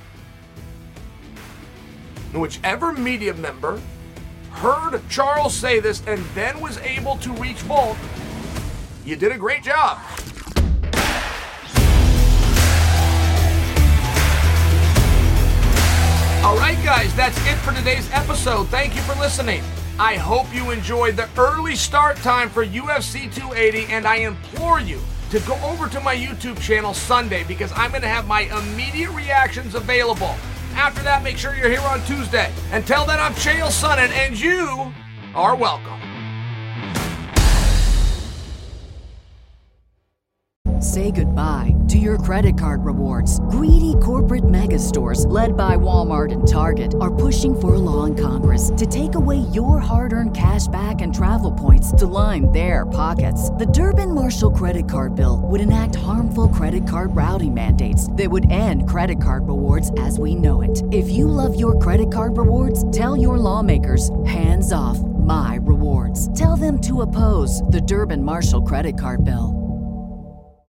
And whichever media member heard Charles say this and then was able to reach Volk, you did a great job. All right, guys, that's it for today's episode. Thank you for listening. I hope you enjoyed the early start time for U F C two eighty, and I implore you to go over to my YouTube channel Sunday because I'm going to have my immediate reactions available. After that, make sure you're here on Tuesday. Until then, I'm Chael Sonnen, and you are welcome. Say goodbye to your credit card rewards. Greedy corporate mega stores, led by Walmart and Target, are pushing for a law in Congress to take away your hard-earned cash back and travel points to line their pockets. The Durbin-Marshall credit card bill would enact harmful credit card routing mandates that would end credit card rewards as we know it. If you love your credit card rewards, tell your lawmakers, hands off my rewards. Tell them to oppose the Durbin-Marshall credit card bill.